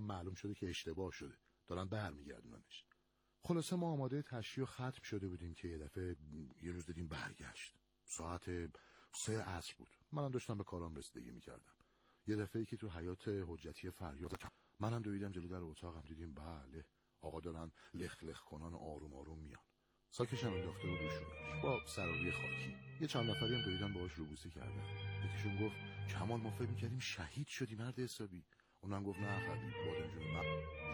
معلوم شده که اشتباه شده، دارن برمیگردوننش. خلاصه ما آماده تشییع ختم شده بودیم که یه روز دیدیم برگشت. ساعت 3 عصر بود. منم داشتم به کارام رسیدگی میکردم. یه دفعه که تو حیاط حجتی فریاد زد. منم دویدم جلو در اتاقم، دیدیم بله آقا دارن لخ لخ کنان آروم آروم میان. ساکش هم انداخته بود روشونش با سراوی خاکی. یه چند نفری هم دویدن باهاش روبوسی کردن. یکیشون گفت کمال ما فکر می‌کردیم شهید شدی مرد حسابی. اونم گفت نه خبی بادم جون من.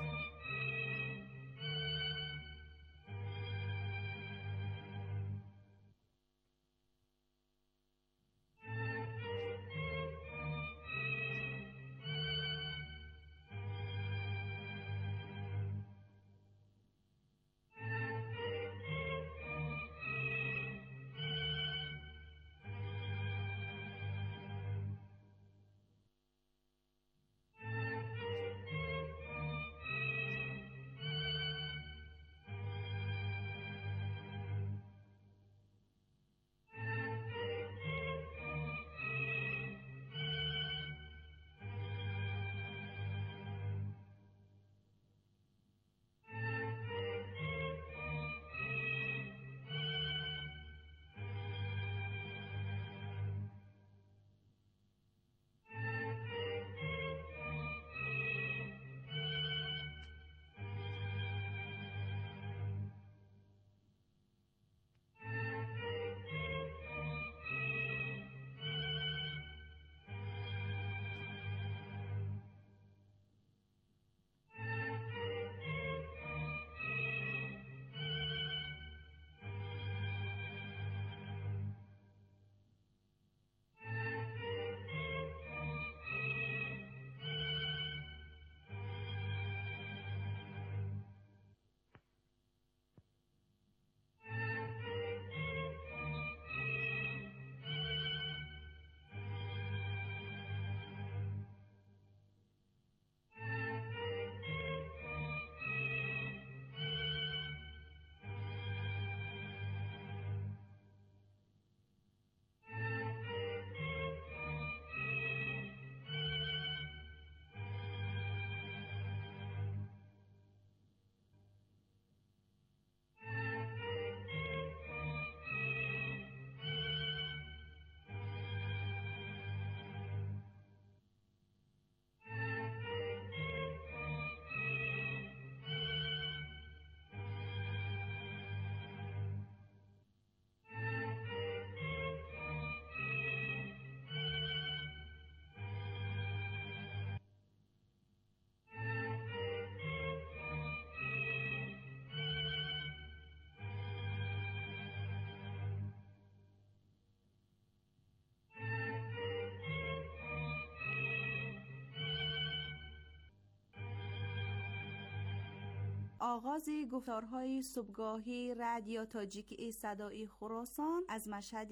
آغاز گفتارهای صبحگاهی رادیو تاجیکی صدای خراسان از مشهد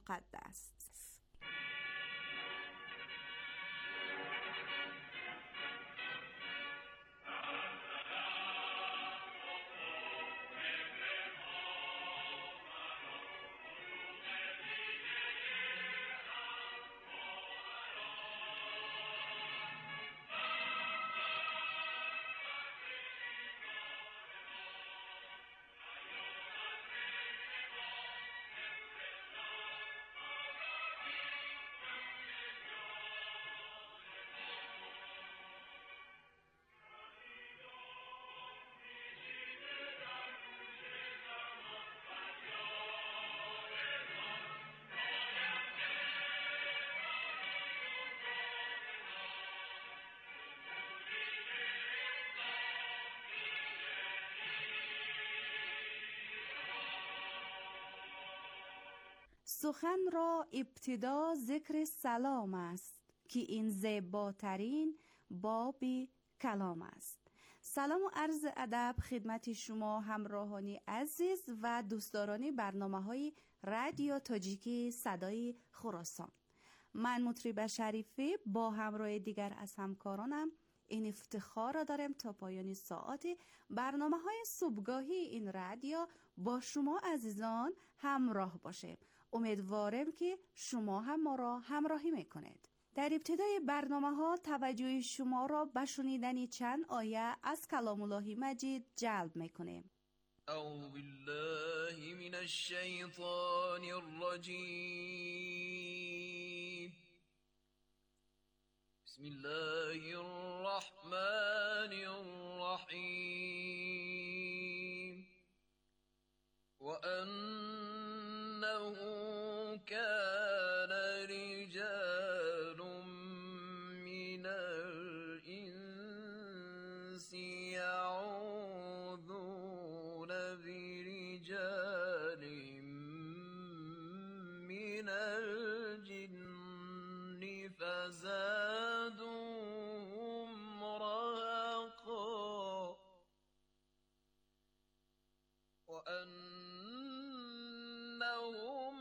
مقدس. سخن را ابتدا ذکر سلام است که این زیباترین باب کلام است. سلام و عرض ادب خدمت شما همراهان عزیز و دوستداران برنامه‌های رادیو تاجیکی صدای خراسان. من مطرب شریفی با همراه دیگر از همکارانم این افتخار را دارم تا پایان ساعت برنامه‌های صبحگاهی این رادیو با شما عزیزان همراه باشه. امیدوارم که شما هم ما را همراهی میکنید. در ابتدای برنامه ها توجه شما را به شنیدن چند آیه از کلام الله مجید جلب میکنیم. اعوذ بالله من الشیطان الرجیم. بسم الله الرحمن الرحیم. وأنه كان رجال من الإنس يعوذون برجال من الجن فزادوهم رهقا وأنهم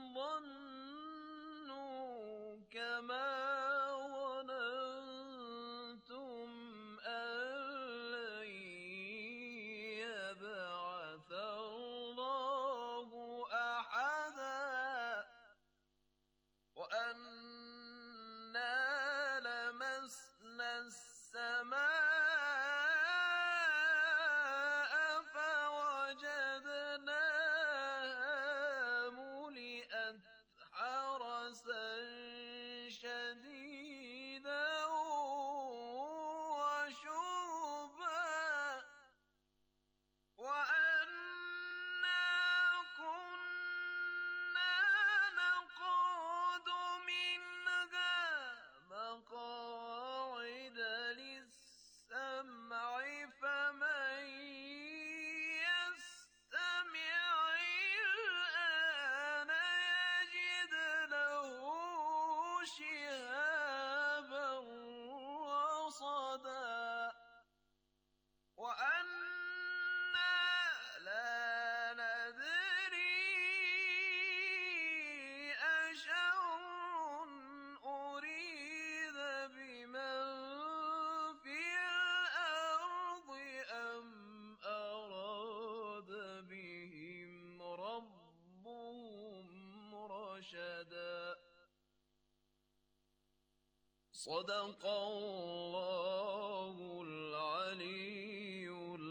ظنوا كما ظننتم أن لن يبعث الله أحدا وأنا لمسنا السماء فوجدناها ملئت حرسا شديدا وشربا وأنا كنا نقعد منها مقاعد للسمع فمن يستمع الآن يجد له شهابا رصدا وأنا لا ندري أشر أريد بمن في الأرض أم أراد بهم ربهم رشدا. صدق الله العلی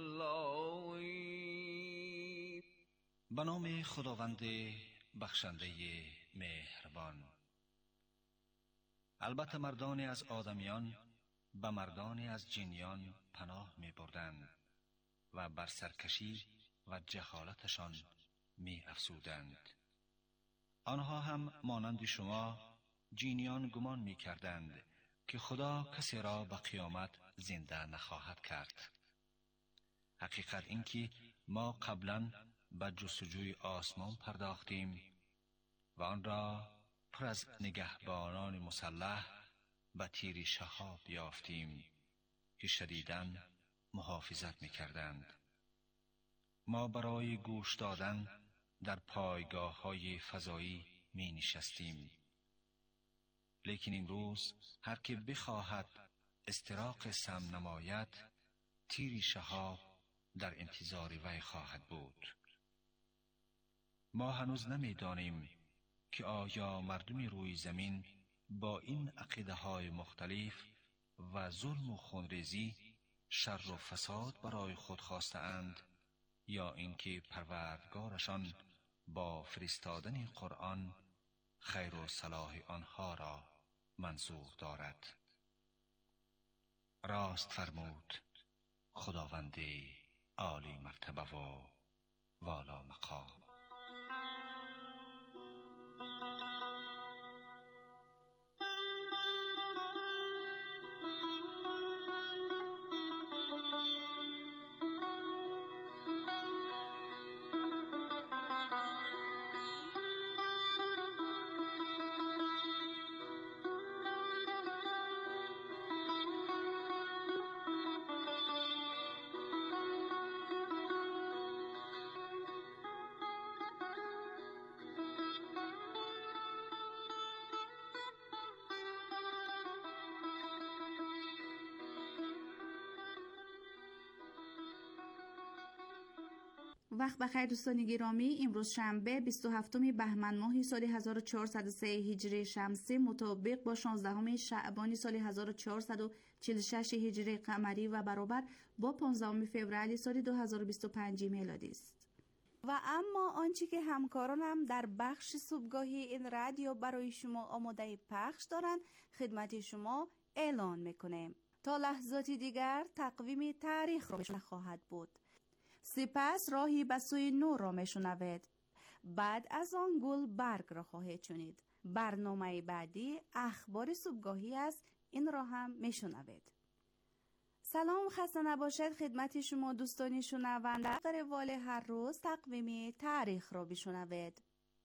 العظیم. به نام خداوند بخشنده مهربان. البته مردانی از آدمیان به مردانی از جنیان پناه می بردند و بر سرکشی و جهالتشان می افزودند. آنها هم مانند شما جنیان گمان می کردند که خدا کسی را به قیامت زنده نخواهد کرد. حقیقت این که ما قبلا به جستجوی آسمان پرداختیم و آن را پر از نگهبانان مسلح به تیر شهاب یافتیم که شدیداً محافظت می کردند. ما برای گوش دادن در پایگاه های فضایی می نشستیم. لیکن امروز هر که بخواهد استراق سم نماید، تیر شهاب در انتظار وی خواهد بود. ما هنوز نمی دانیم که آیا مردم روی زمین با این عقیده های مختلف و ظلم و خونریزی شر و فساد برای خود خواسته اند یا اینکه پروردگارشان با فرستادن قرآن خیر و صلاح آنها را منظور دارد. راست فرمود خداوند عالی مرتبه و والا مقام. وقت بخیر دوستان گرامی، امروز شنبه 27 بهمن ماه سال 1403 هجری شمسی مطابق با 16 شعبان سال 1446 هجری قمری و برابر با 15 فوریه سال 2025 میلادی است. و اما آنچه که همکارانم در بخش صبحگاهی این رادیو برای شما آماده پخش دارند خدمت شما اعلان میکنیم. تا لحظاتی دیگر تقویم تاریخ را بشنوید خواهد بود. سپس راهی به سوی نور را میشنوید. بعد از آن گل برگ را خواهید شنید. برنامه بعدی اخبار صبحگاهی است، این را هم میشنوید. سلام، خسته نباشید خدمت شما دوستان شنونده. در روال هر روز تقویم تاریخ را بشنوید.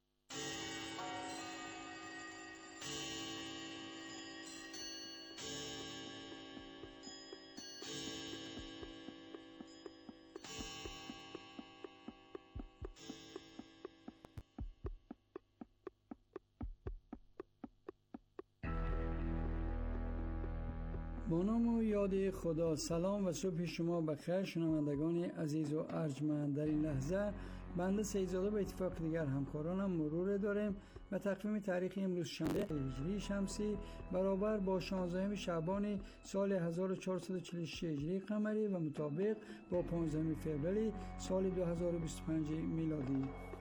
با نام و یاد خدا. سلام و صبح شما بخیر شنوندگان عزیز و ارجمند. در این لحظه بنده سیدزاده به اتفاق دیگر همکارانم مرور داریم و تقویم تاریخی امروز شنبه هجری شمسی برابر با 16 شعبان سال 1446 هجری قمری و مطابق با 15 فوریه سال 2025 میلادی.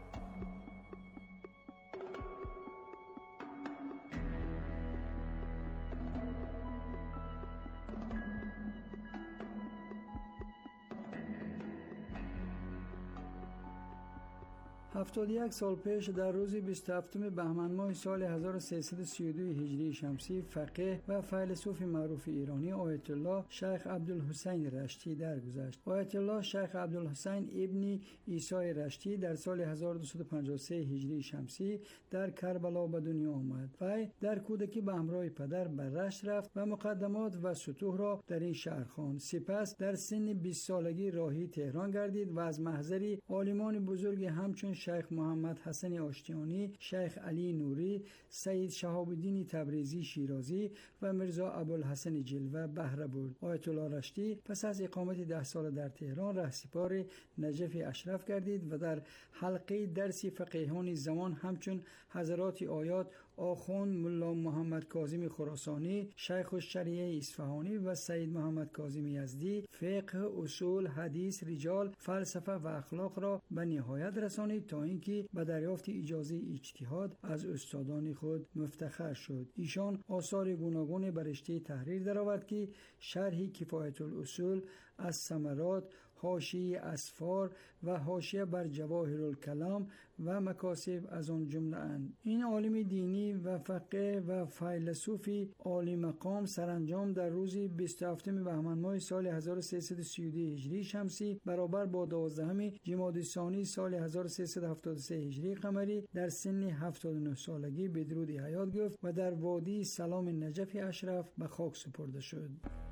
هفتاد یک سال پیش در روز 27 بهمن ماه سال 1332 هجری شمسی فقیه و فیلسوف معروف ایرانی آیت الله شیخ عبدالحسین رشتی درگذشت. آیت الله شیخ عبدالحسین ابن عیسی رشتی در سال 1253 هجری شمسی در کربلا به دنیا آمد. وی در کودکی به همراه پدر به رشت رفت و مقدمات و سطوح را در این شهر خواند. سپس در سن 20 سالگی راهی تهران گردید و از محضر عالمان بزرگ همچون شیخ محمد حسن آشتیانی، شیخ علی نوری، سید شهاب الدین تبریزی شیرازی و مرزا ابوالحسن جلوه بهره برد. آیت الله رشتی پس از اقامت 10 سال در تهران رهسپار نجف اشرف گردید و در حلقه درس فقیهان زمان همچون حضرات آیات آخوند ملا محمد کاظم خراسانی، شیخ الشریعه اصفهانی و سید محمد کاظم یزدی فقه، اصول، حدیث، رجال، فلسفه و اخلاق را به نهایت رسانید تا اینکه به دریافت اجازه اجتهاد از استادان خود مفتخر شد. ایشان آثار گوناگون بر رشته تحریر درآورد که شرح کفایت الاصول از ثمرات، حاشیه اسفار و حاشیه بر جواهر الکلام و مکاسب از آن جمله اند. این عالم دینی و فقیه و فیلسوف عالی مقام سرانجام در روز 27 بهمن ماه سال 1332 هجری شمسی برابر با 12 جمادی الثانی سال 1373 هجری قمری در سن 79 سالگی به درود حیات گفت و در وادی سلام نجف اشرف به خاک سپرده شد.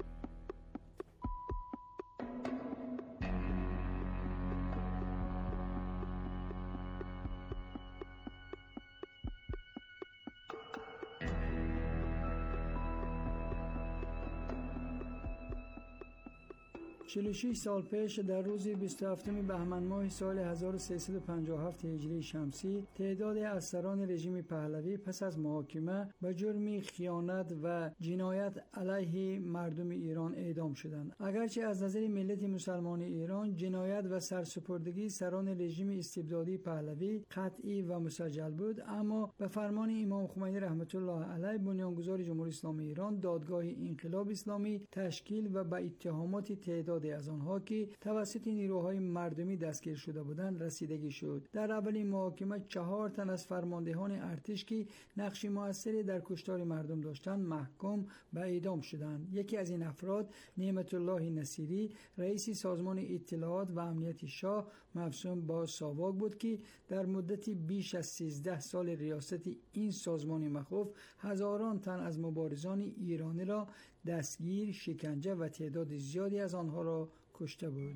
چهل سال پیش در روز 27 بهمن ماه سال 1357 هجری شمسی تعداد افسران رژیم پهلوی پس از محاکمه به جرم خیانت و جنایت علیه مردم ایران اعدام شدند. اگرچه از نظر ملت مسلمان ایران جنایت و سرسپردگی سران رژیم استبدادی پهلوی قطعی و مسجل بود، اما به فرمان امام خمینی رحمت الله علیه بنیانگذار جمهوری اسلامی ایران دادگاه انقلاب اسلامی تشکیل و به اتهامات تعداد از آنها که توسط نیروهای مردمی دستگیر شده بودند رسیدگی شد. در اولین محاکمه 4 تن از فرماندهان ارتش که نقش موثری در کشتار مردم داشتند محکوم به اعدام شدند. یکی از این افراد نعمت الله نصیری رئیس سازمان اطلاعات و امنیت شاه موسوم با ساواک بود که در مدت بیش از 13 سال ریاست این سازمان مخوف هزاران تن از مبارزان ایرانی را دستگیر، شکنجه و تعداد زیادی از آنها را کشته بود.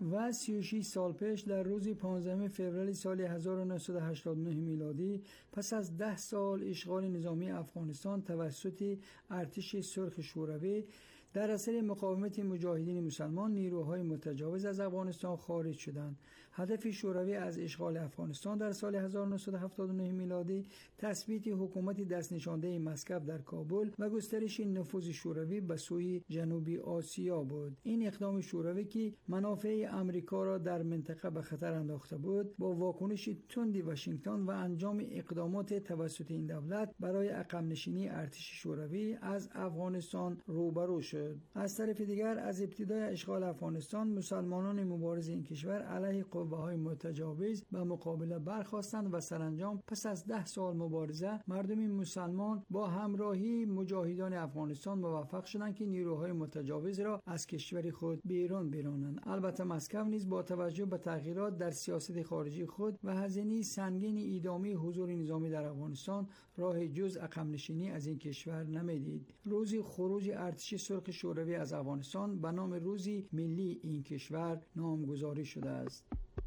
و 36 سال پیش در روز 15 فوریه سال 1989 میلادی پس از 10 سال اشغال نظامی افغانستان توسط ارتش سرخ شوروی در اثر مقاومت مجاهدین مسلمان نیروهای متجاوز از افغانستان خارج شدند. هدف شوروی از اشغال افغانستان در سال 1979 میلادی تثبیت حکومت دست نشانده مسکو در کابل و گسترش نفوذ شوروی به سوی جنوبی آسیا بود. این اقدام شوروی که منافع امریکا را در منطقه به خطر انداخته بود، با واکنش تند واشنگتن و انجام اقدامات توسط این دولت برای عقب نشینی ارتش شوروی از افغانستان روبرو شد. از طرف دیگر از ابتدای اشغال افغانستان مسلمانان مبارز این کشور علیه قوه‌های متجاوز به مقابله برخاستند و سرانجام پس از 10 سال مبارزه مردم مسلمان با همراهی مجاهدان افغانستان موفق شدند که نیروهای متجاوز را از کشور خود بیرون برانند. البته مسکو نیز با توجه به تغییرات در سیاست خارجی خود و هزینه سنگین ادامه حضور نظامی در افغانستان راه جز عقب نشینی از این کشور نمیدید. روز خروج ارتش سرخ شوروی از افغانستان به نام روزی ملی این کشور نامگذاری شده است.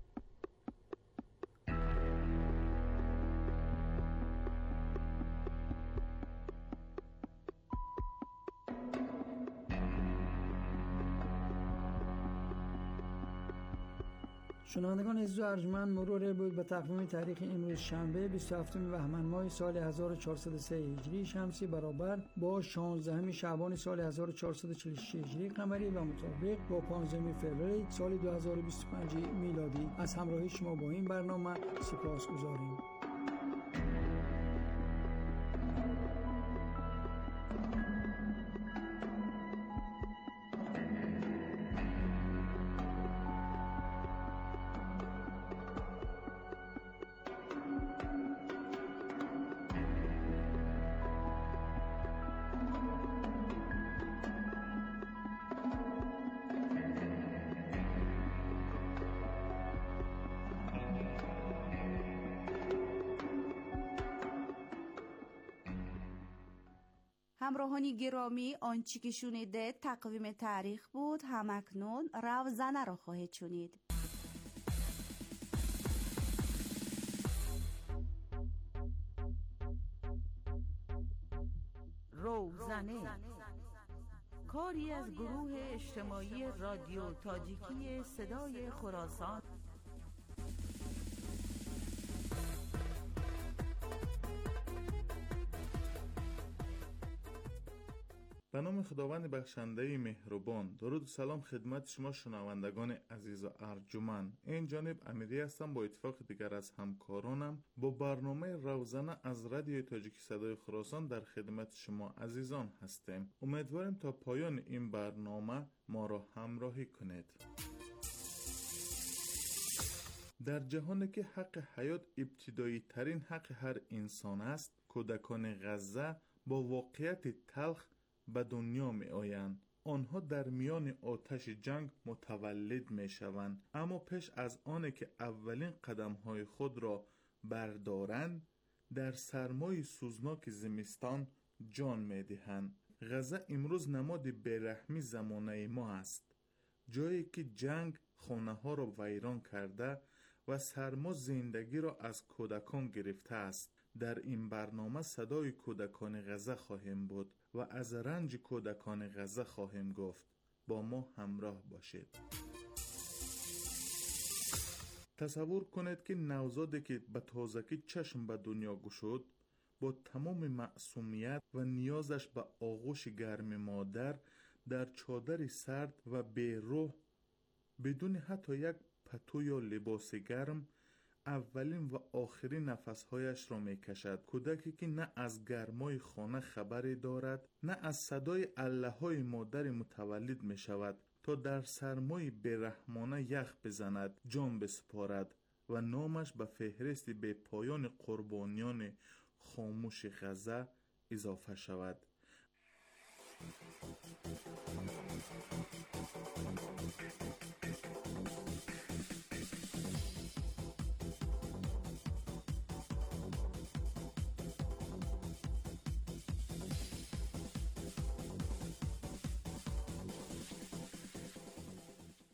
شنوندگان عزیز و ارجمند، مرور بود به تقویم تاریخ امروز شنبه 27 بهمن ماه سال 1403 هجری شمسی برابر با 16 شعبان سال 1446 هجری قمری و مطابق با 15 فوریه سال 2025 میلادی. از همراهی شما با این برنامه سپاسگزاریم. همراهان گرامی، آنچه که شنیده تقویم تاریخ بود. همکنون روزنه را خواهید شنید. روزنه کاری از گروه اجتماعی رادیو تاجیکی صدای خراسان. به نام خداوند بخشنده مهربان. درود و سلام خدمت شما شنوندگان عزیز و ارجمند. این جانب امیری هستم. با اتفاق دیگر از همکارانم با برنامه روزنه از رادیو تاجیکی صدای خراسان در خدمت شما عزیزان هستیم. امیدواریم تا پایان این برنامه ما را همراهی کنید. در جهانی که حق حیات ابتدایی ترین حق هر انسان است، کودکان غزه با واقعیت تلخ به دنیا می آیند. آنها در میان آتش جنگ متولد می شوند، اما پیش از آن که اولین قدم های خود را بردارند در سرمای سوزناک زمستان جان می دهند. غزه امروز نماد بیرحمی زمانه ما است، جایی که جنگ خانه ها را ویران کرده و سرما زندگی را از کودکان گرفته است. در این برنامه صدای کودکان غزه خواهیم بود و از رنج کودکان غزه خواهیم گفت. با ما همراه باشید. تصور کنید که نوزادی که به تازگی چشم به دنیا گشود با تمام معصومیت و نیازش به آغوش گرم مادر در چادر سرد و بی‌روح بدون حتی یک پتو یا لباس گرم اولین و آخرین نفسهایش را می کشد. کودکی که نه از گرمای خانه خبری دارد، نه از صدای اله های مادر متولد می شود تا در سرمای بیرحمانه یخ بزند، جان بسپارد و نامش به فهرست بی پایان قربانیان خاموش غزه اضافه شود.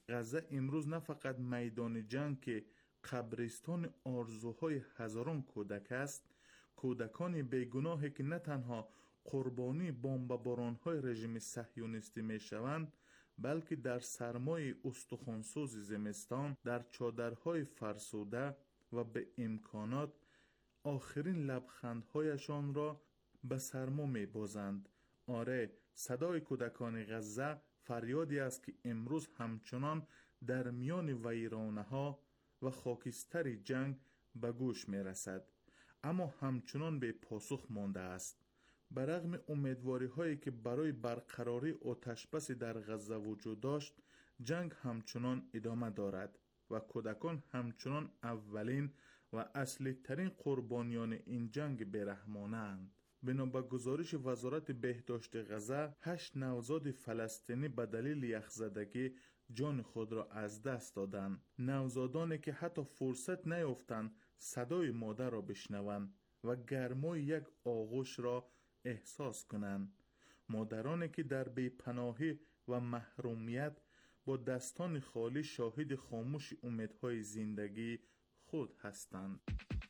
غزه امروز نه فقط میدان جنگ که قبرستان آرزوهای هزاران کودک است، کودکان بیگناهی که نه تنها قربانی بمباران‌های رژیم صهیونیستی میشوند، بلکه در سرمای استخوانسوز زمستان در چادرهای فرسوده و به امکانات آخرین لبخندهایشان را به سرما میبازند. آره، صدای کودکان غزه فریادی است که امروز همچنان در میان ویرانه‌ها و خاکستر جنگ به گوش میرسد، اما همچنان به پاسخ مانده است. برغم امیدواری هایی که برای برقراری آتشبس در غزه وجود داشت، جنگ همچنان ادامه دارد و کودکان همچنان اولین و اصلی ترین قربانیان این جنگ بیرحمانه اند. بنا به گزارش وزارت بهداشت غزه، 8 نوزاد فلسطینی به دلیل یخزدگی جان خود را از دست دادند. نوزادانی که حتی فرصت نیافتند صدای مادر را بشنوند و گرمای یک آغوش را احساس کنند. مادرانی که در بی‌پناهی و محرومیت با دستان خالی شاهد خاموش امیدهای زندگی خود هستند.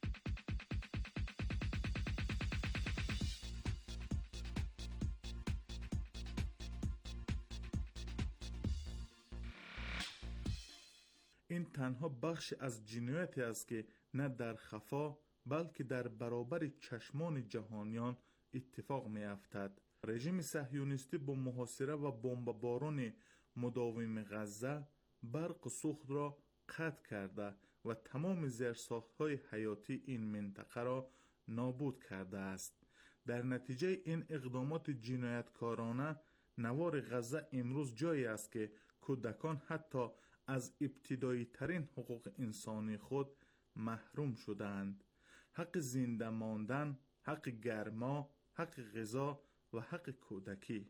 این تنها بخش از جنایتی است که نه در خفا بلکه در برابر چشمان جهانیان اتفاق می افتد. رژیم صهیونیستی با محاصره و بمباران مداوم غزه برق و سوخت را قطع کرده و تمام زیرساخت‌های حیاتی این منطقه را نابود کرده است. در نتیجه این اقدامات جنایتکارانه، نوار غزه امروز جایی است که کودکان حتی از ابتدایی ترین حقوق انسانی خود محروم شدند. حق زنده ماندن، حق گرما، حق غذا و حق کودکی.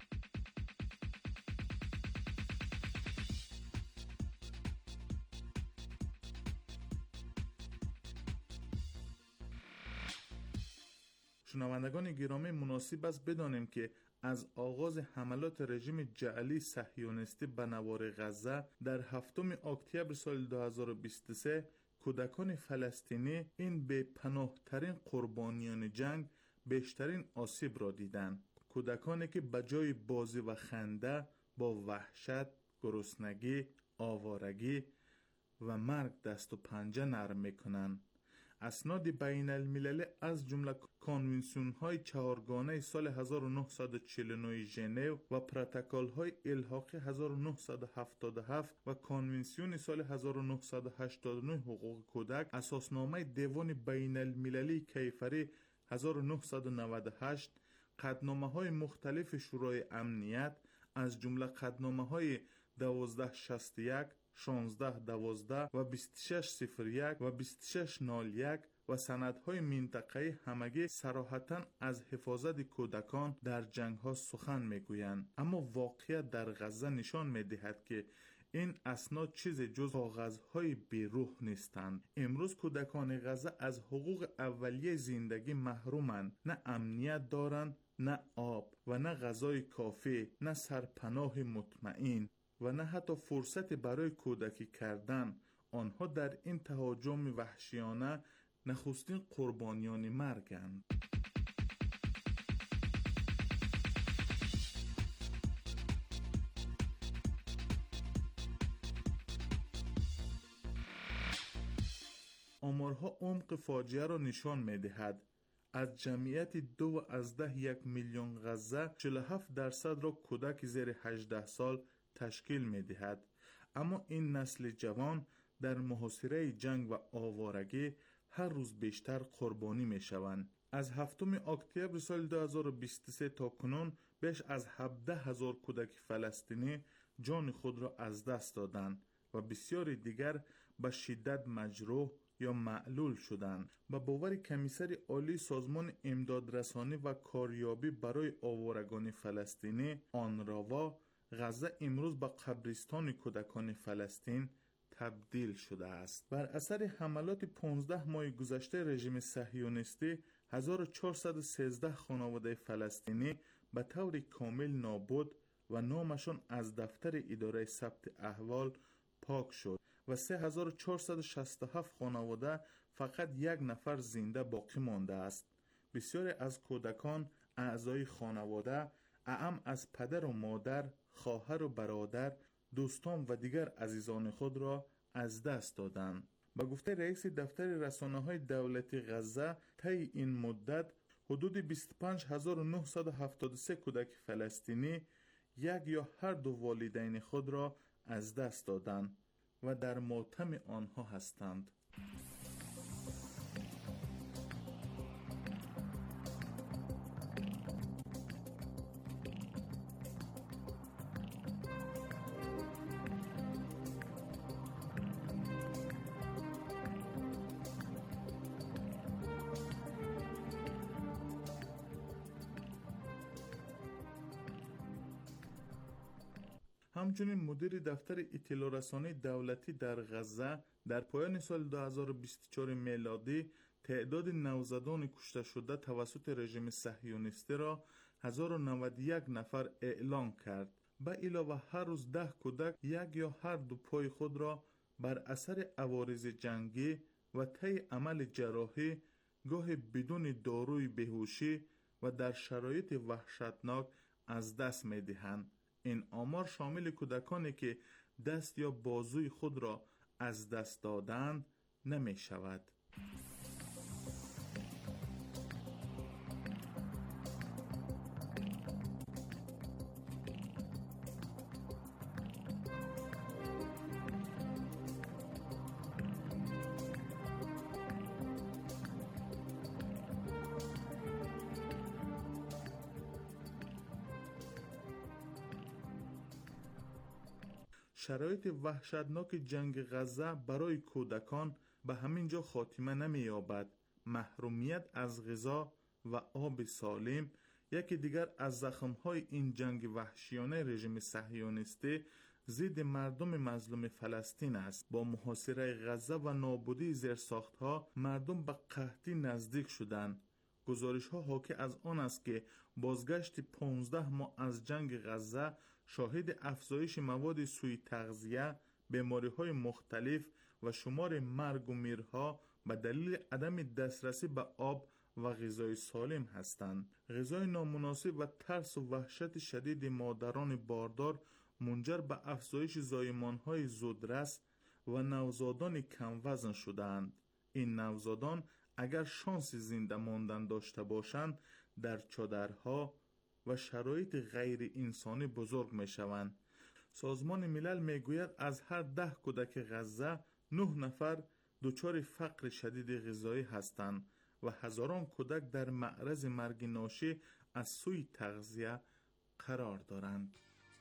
شنوندگان گرامی، مناسب است بدانیم که از آغاز حملات رژیم جعلی صهیونیستی به نوار غزه در 7 اکتبر سال 2023 کودکان فلسطینی، این بی‌پناه ترین قربانیان جنگ، بیشترین آسیب را دیدند. کودکانی که به جای بازی و خنده با وحشت، گرسنگی، آوارگی و مرگ دست و پنجه نرم میکنند. اسناد بین المللی از جمله کانونسیون های چهارگانه سال 1949 ژنو و پروتکل های الحاقی 1977 و کانونسیون سال 1989 حقوق کودک، اساسنامه دیوان بین المللی کیفری 1998، قطعنامه های مختلف شورای امنیت از جمله قطعنامه های 1261 1612 و 2601 و 2601 و سندهای منطقه‌ای همگی صراحتاً از حفاظت کودکان در جنگ‌ها سخن می‌گویند، اما واقعیت در غزه نشان می‌دهد که این اسناد چیز جز کاغذهای بی‌روح نیستند. امروز کودکان غزه از حقوق اولیه زندگی محرومند. نه امنیت دارند، نه آب و نه غذای کافی، نه سرپناه مطمئن و نه حتی فرصت برای کودکی کردن. آنها در این تهاجم وحشیانه نخستین قربانیان مرگند. آمارها عمق فاجعه را نشان می‌دهد. از جمعیت 2.1 میلیون غزه 47% را کودک زیر 18 سال تشکیل می‌دهد. اما این نسل جوان در محاصره جنگ و آوارگی هر روز بیشتر قربانی می‌شوند. از 7 اکتبر سال 2023 تا کنون بیش از 17,000 کودک فلسطینی جان خود را از دست دادند و بسیاری دیگر به شدت مجروح یا معلول شدند. به باور کمیسر عالی سازمان امدادرسانی و کاریابی برای آوارگان فلسطینی آنراوا، غزه امروز به قبرستان کودکان فلسطین تبدیل شده است. بر اثر حملات 15 ماه گذشته رژیم صهیونیستی 1413 خانواده فلسطینی به طور کامل نابود و نامشان از دفتر اداره ثبت احوال پاک شد و 3467 خانواده فقط یک نفر زنده باقی مانده است. بسیاری از کودکان اعضای خانواده اعم از پدر و مادر، خواهر و برادر، دوستان و دیگر عزیزان خود را از دست دادند. به گفته رئیس دفتر رسانه‌های دولتی غزه، طی این مدت حدود 25973 کودک فلسطینی یک یا هر دو والدین خود را از دست دادند و در ماتم آنها هستند. همچنین مدیر دفتر اطلاع رسانی دولتی در غزه در پایان سال 2024 میلادی تعداد نوزادان کشته شده توسط رژیم صهیونیستی را 1091 نفر اعلام کرد. به علاوه هر روز 10 کودک یک یا هر دو پای خود را بر اثر عوارض جنگی و طی عمل جراحی، گاه بدون داروی بیهوشی و در شرایط وحشتناک از دست می دهند. این آمار شامل کودکانی که دست یا بازوی خود را از دست دادند نمی شود. شرایط وحشتناک جنگ غزه برای کودکان به همین جا خاتمه نمی یابد. محرومیت از غذا و آب سالم یکی دیگر از زخم‌های این جنگ وحشیانه رژیم صهیونیستی ضد مردم مظلوم فلسطین است. با محاصره غزه و نابودی زیرساخت‌ها مردم به قحطی نزدیک شدند. گزارش‌ها حاکی از آن است که بازگشت 15 ماه از جنگ غزه شاهد افزایش مواد سوء تغذیه، بیماری‌های مختلف و شمار مرگ و میرها به دلیل عدم دسترسی به آب و غذای سالم هستند. غذای نامناسب و ترس و وحشت شدید مادران باردار منجر به افزایش زایمان‌های زودرس و نوزادان کم وزن شدند. این نوزادان اگر شانس زنده ماندن داشته باشند در چادرها و شرایط غیر انسانی بزرگ می شوند. سازمان ملل می گوید از هر 10 کودک غزه 9 نفر دچار فقر شدید غذایی هستند و هزاران کودک در معرض مرگ ناشی از سوء تغذیه قرار دارند.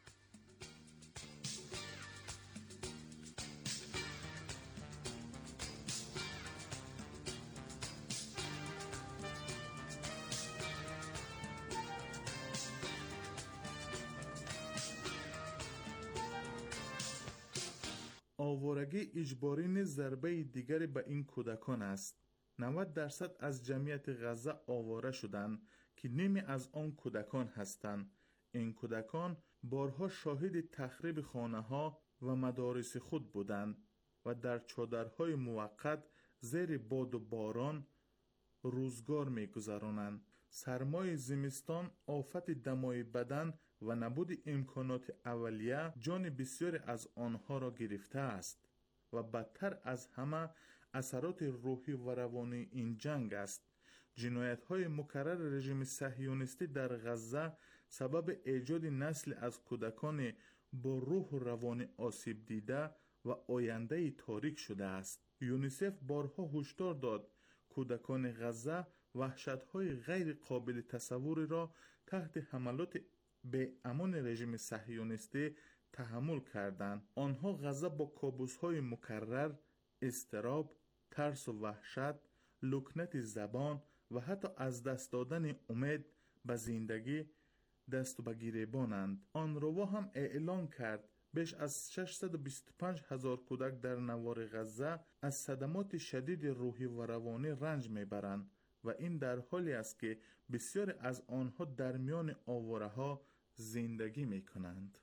آوارگی اجباری نیز ضربه دیگری به این کودکان است. 90% از جمعیت غزه آواره شدند که نیمی از آن کودکان هستند. این کودکان بارها شاهد تخریب خانه‌ها و مدارس خود بودند و در چادرهای موقت زیر باد و باران روزگار می‌گذرانند. سرمای زمستان، آفت دمای بدن و نبود امکانات اولیه جان بسیاری از آنها را گرفته است و بدتر از همه اثرات روحی و روانی این جنگ است. جنایت‌های مکرر رژیم صهیونیستی در غزه سبب ایجاد نسل از کودکان با روح و روان آسیب دیده و آینده تاریک شده است. یونیسف بارها هشدار داد کودکان غزه وحشت‌های غیر قابل تصوری را تحت حملات به امان رژیم صهیونیستی تحمل کردند. آنها غزه با کابوس‌های مکرر، اضطراب، ترس و وحشت، لکنت زبان و حتی از دست دادن امید به زندگی دست و به گریبانند. آنروا هم اعلام کرد بیش از 625,000 کودک در نوار غزه از صدمات شدید روحی و روانی رنج میبرند و این در حالی است که بسیاری از آنها در میان آواره‌ها زندگی می کنند.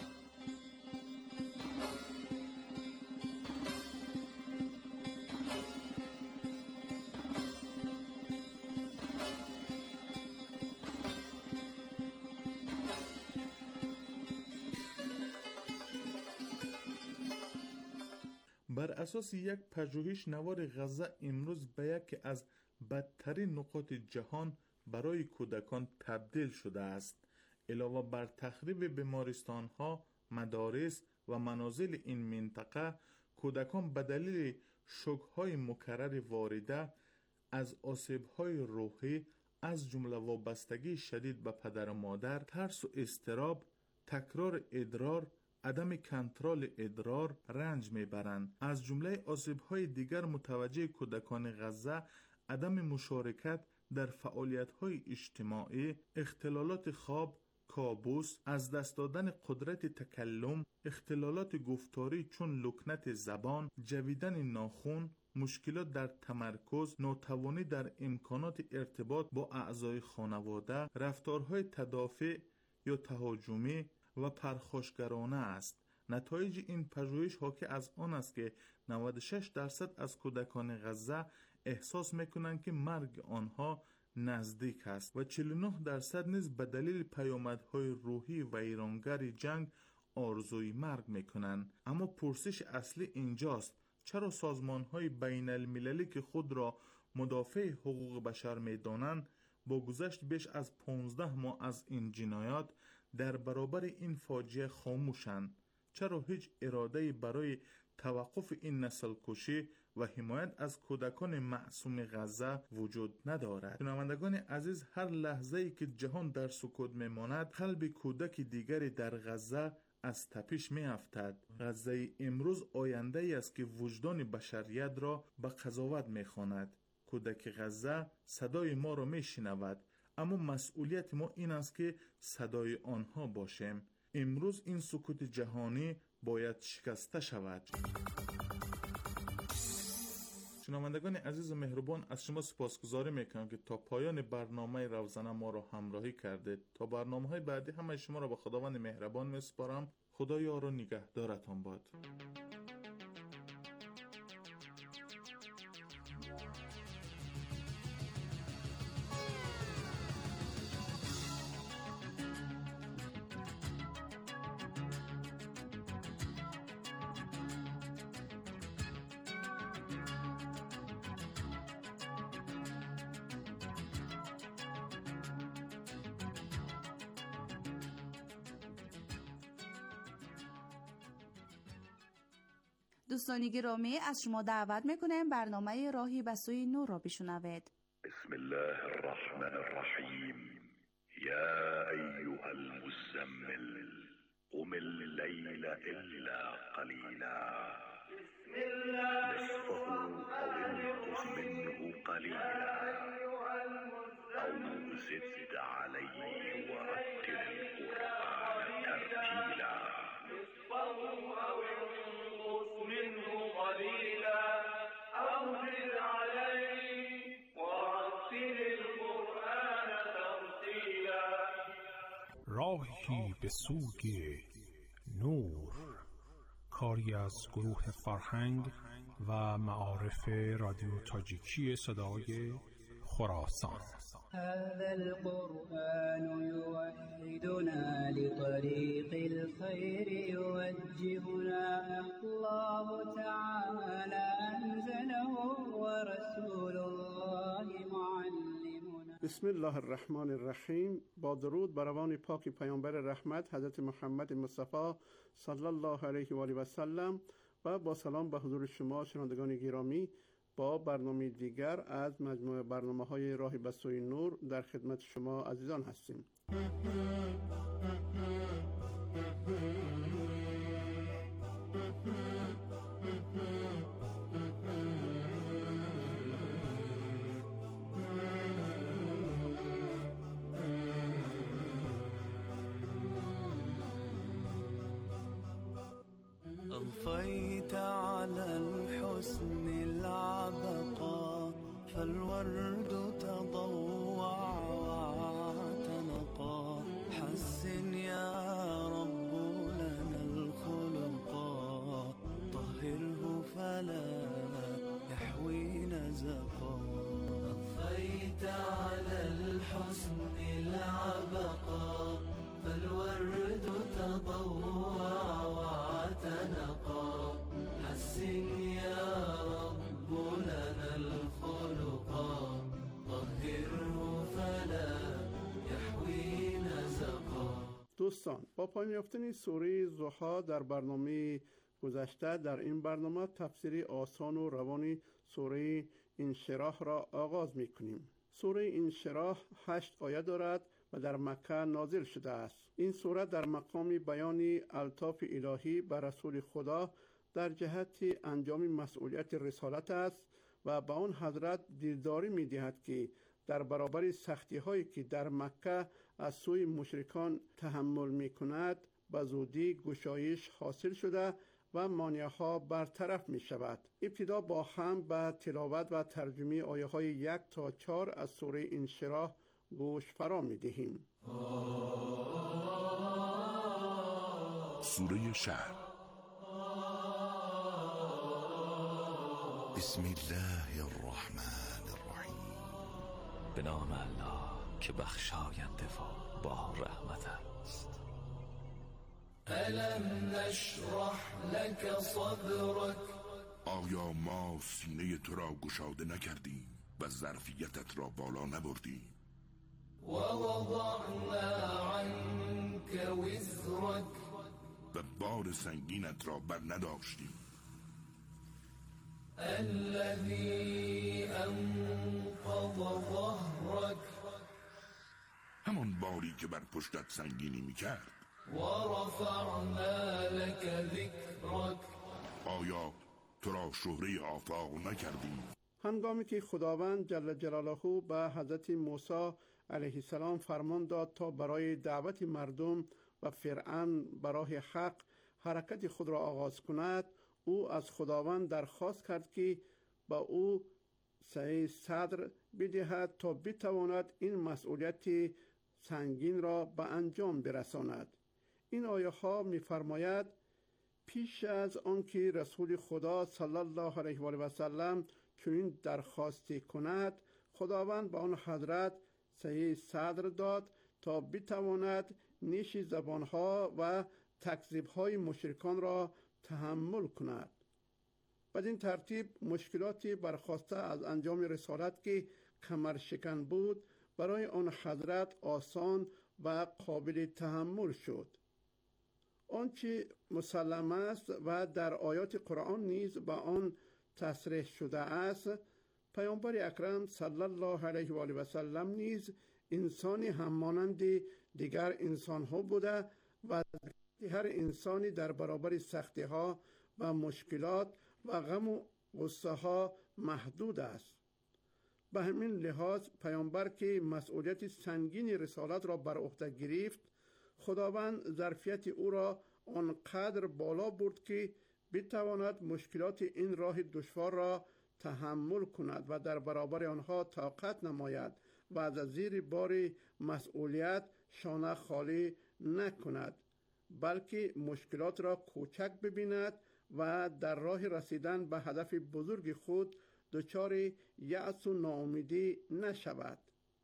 بر اساس یک پژوهش، نوار غزه امروز به یکی از بدترین نقاط جهان برای کودکان تبدیل شده است. علاوه بر تخریب بیمارستان‌ها، مدارس و منازل این منطقه، کودکان به دلیل شوک‌های مکرر وارده از آسیب‌های روحی از جمله وابستگی شدید به پدر و مادر، ترس و اضطراب، تکرار ادرار، عدم کنترل ادرار رنج میبرند. از جمله آسیب‌های دیگر متوجه کودکان غزه عدم مشارکت در فعالیت‌های اجتماعی، اختلالات خواب، کابوس، از دست دادن قدرت تکلم، اختلالات گفتاری چون لکنت زبان، جویدن ناخن، مشکلات در تمرکز، ناتوانی در امکانات ارتباط با اعضای خانواده، رفتارهای تدافع یا تهاجمی و پرخاشگرانه است. نتایج این پژوهش حاکی از آن است که 96% از کودکان غزه احساس میکنند که مرگ آنها نزدیک است و 49% نیز به دلیل پیامدهای روحی و ویرانگر جنگ آرزوی مرگ میکنند. اما پرسش اصلی اینجاست: چرا سازمانهای بین المللی که خود را مدافع حقوق بشر میدانند با گذشت بیش از 15 ماه از این جنایات در برابر این فاجعه خاموشند؟ چرا هیچ اراده‌ای برای توقف این نسل کشی و حمایت از کودکان معصوم غزه وجود ندارد؟ شنوندگان عزیز، هر لحظه‌ای که جهان در سکوت میماند، قلب کودک دیگری در غزه از تپش میافتد. غزه امروز آینده ای است که وجدان بشریت را به قضاوت میخواند. کودک غزه صدای ما را میشنود، اما مسئولیت ما این است که صدای آنها باشیم. امروز این سکوت جهانی باید شکسته شود. شنوندگان عزیز و مهربان، از شما سپاسگزاری میکنم که تا پایان برنامه روزانه ما را همراهی کردید. تا برنامه‌های بعدی همه شما را به خداوند مهربان میسپارم. خدا یار و نگهدارتان باد. دوستان گرامی، از شما دعوت میکنم برنامه راهی به سوی نور را بشنوید. بسم الله الرحمن الرحیم. یا ایها المزمل قم الليل الا قلیلا نصفه او انقص منه قلیلا او زد علیه ورتل القرآن ترتیلا منه قليلا أو زد عليه ورتل القرآن ترتيلا. راهی به سوی نور، کاری از گروه فرهنگ و معارف رادیو تاجیکی صدای خراسان. هذا القرآن يوحدنا لطريق الخير يوجهنا الله تعالى أنزله ورسول الله معلمنا. بسم الله الرحمن الرحیم. با درود بر روان پاک پیامبر رحمت حضرت محمد مصطفی صلی الله علیه و آله و سلم و با سلام به حضور شما شنوندگان گرامی، با برنامه دیگر از مجموعه برنامه‌های راهی به سوی نور در خدمت شما عزیزان هستیم. أضفيت على الحسن العبقى فالورد تضوع واعتنقا. حسن يا دوستان، با پایان یافتن سوره ضحی در برنامه گذشته، در این برنامه تفسیری آسان و روانی سوره انشراح را آغاز می کنیم. سوره انشراح 8 آیه دارد و در مکه نازل شده است. این سوره در مقام بیان الطاف الهی بر رسول خدا در جهت انجام مسئولیت رسالت است و به آن حضرت دیرداری می دهد که در برابر سختی هایی که در مکه از سوی مشرکان تحمل می کند به زودی گشایش حاصل شده و مانع ها برطرف می شود. ابتدا با هم به تلاوت و ترجمه آیه های 1 تا 4 از سوره انشراح گوش فرا می دهیم. سوره شهر. بسم الله الرحمن الرحیم. به نام الله که بخشاینده و با رحمت است. الم نشرح لك صدرك. آیا ما سینه تو را گشاده نکردیم و ظرفیتت را بالا نبردیم؟ و وضعنا عنك وزرك. و بار سنگینت را بر نداشتیم. الذي انقض ظهرك. همان باری که بر پشتت سنگینی میکرد. و رفعنا لك ذکرك. آیا تو را شهره آفاق نکردیم؟ هنگامی که خداوند جل جلاله به حضرت موسی علیه السلام فرمان داد تا برای دعوت مردم و فرعون برای حق حرکت خود را آغاز کند، او از خداوند درخواست کرد که با او سعی صدر بدهد تا بتواند این مسئولیت سنگین را به انجام برساند. این آیه ها می فرماید پیش از آنکه رسول خدا صلی الله علیه و آله و سلم چنین درخواستی کند، خداوند به آن حضرت سعی صدر داد تا بتواند نیش زبانها و تکذیب‌های مشرکان را تحمل کند. بدین ترتیب مشکلاتی برخواسته از انجام رسالت که کمر شکن بود برای آن حضرت آسان و قابل تحمل شد. آنچه مسلم است و در آیات قرآن نیز به آن تصریح شده است، پیامبر اکرم صلی الله علیه و آله و سلم نیز انسانی همانند دیگر انسان‌ها بوده و هر انسانی در برابر سختی‌ها و مشکلات و غم و غصه ها محدود است. به همین لحاظ پیامبر که مسئولیت سنگین رسالت را بر عهده گرفت، خداوند ظرفیت او را آنقدر بالا برد که بتواند مشکلات این راه دشوار را تحمل کند و در برابر آنها طاقت نماید و از زیر بار مسئولیت شانه خالی نکند، بلکه مشکلات را کوچک ببیند و در راه رسیدن به هدف بزرگ خود دچار یأس و ناامیدی نشود.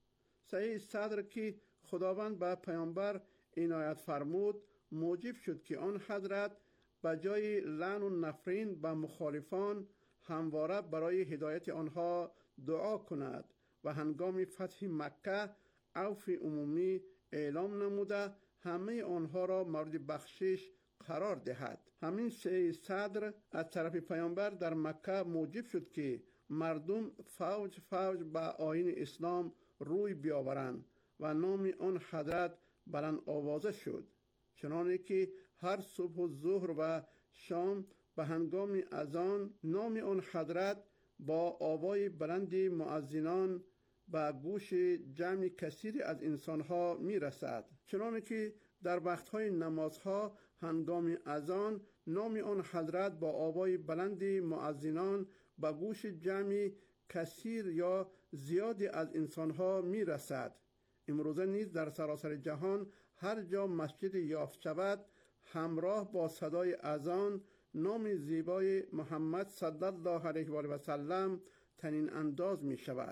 سعی صدر که خداوند به پیامبر عنایت فرمود موجب شد که آن حضرت به جای لعن و نفرین به مخالفان همواره برای هدایت آنها دعا کند و هنگام فتح مکه عفو عمومی اعلام نموده همه آنها را مورد بخشش قرار دهد. همین سعی صدر از طرف پیامبر در مکه موجب شد که مردم فوج فوج به آیین اسلام روی بیاورند و نام آن حضرت بلند آوازه شد، چنانه که هر صبح و ظهر و شام به هنگام اذان نام آن حضرت با آوای بلند مؤذنان به گوش جمع کثیری از انسانها می رسد، چنانه که در وقتهای نمازها هنگام اذان نام آن حضرت با آوای بلند مؤذنان به گوش جمع کثیر یا زیادی از انسانها می رسد. امروزه نیز در سراسر جهان هر جا مسجد یافت شود همراه با صدای اذان نام زیبای محمد صلی الله علیه و آله و سلم تنین انداز می شود.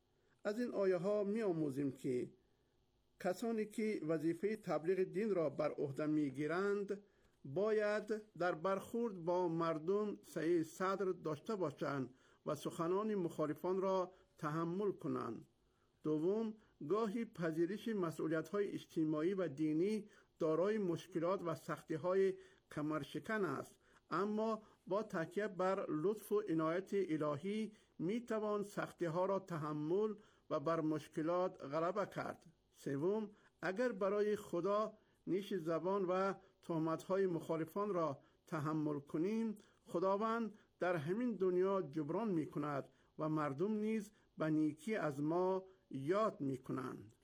از این آیه ها می آموزیم که کسانی که وظیفه تبلیغ دین را بر عهده می گیرند باید در برخورد با مردم سعی صدر داشته باشند و سخنان مخالفان را تحمل کنند. دوم، گاهی پذیرش مسئولیت‌های اجتماعی و دینی دارای مشکلات و سختی‌های کمرشکن است، اما با تکیه بر لطف و عنایت الهی میتوان سختی‌ها را تحمل و بر مشکلات غلبه کرد. سوم، اگر برای خدا نیش زبان و تهمت‌های مخالفان را تحمل کنیم، خداوند در همین دنیا جبران می‌کند و مردم نیز به نیکی از ما یاد می‌کنند.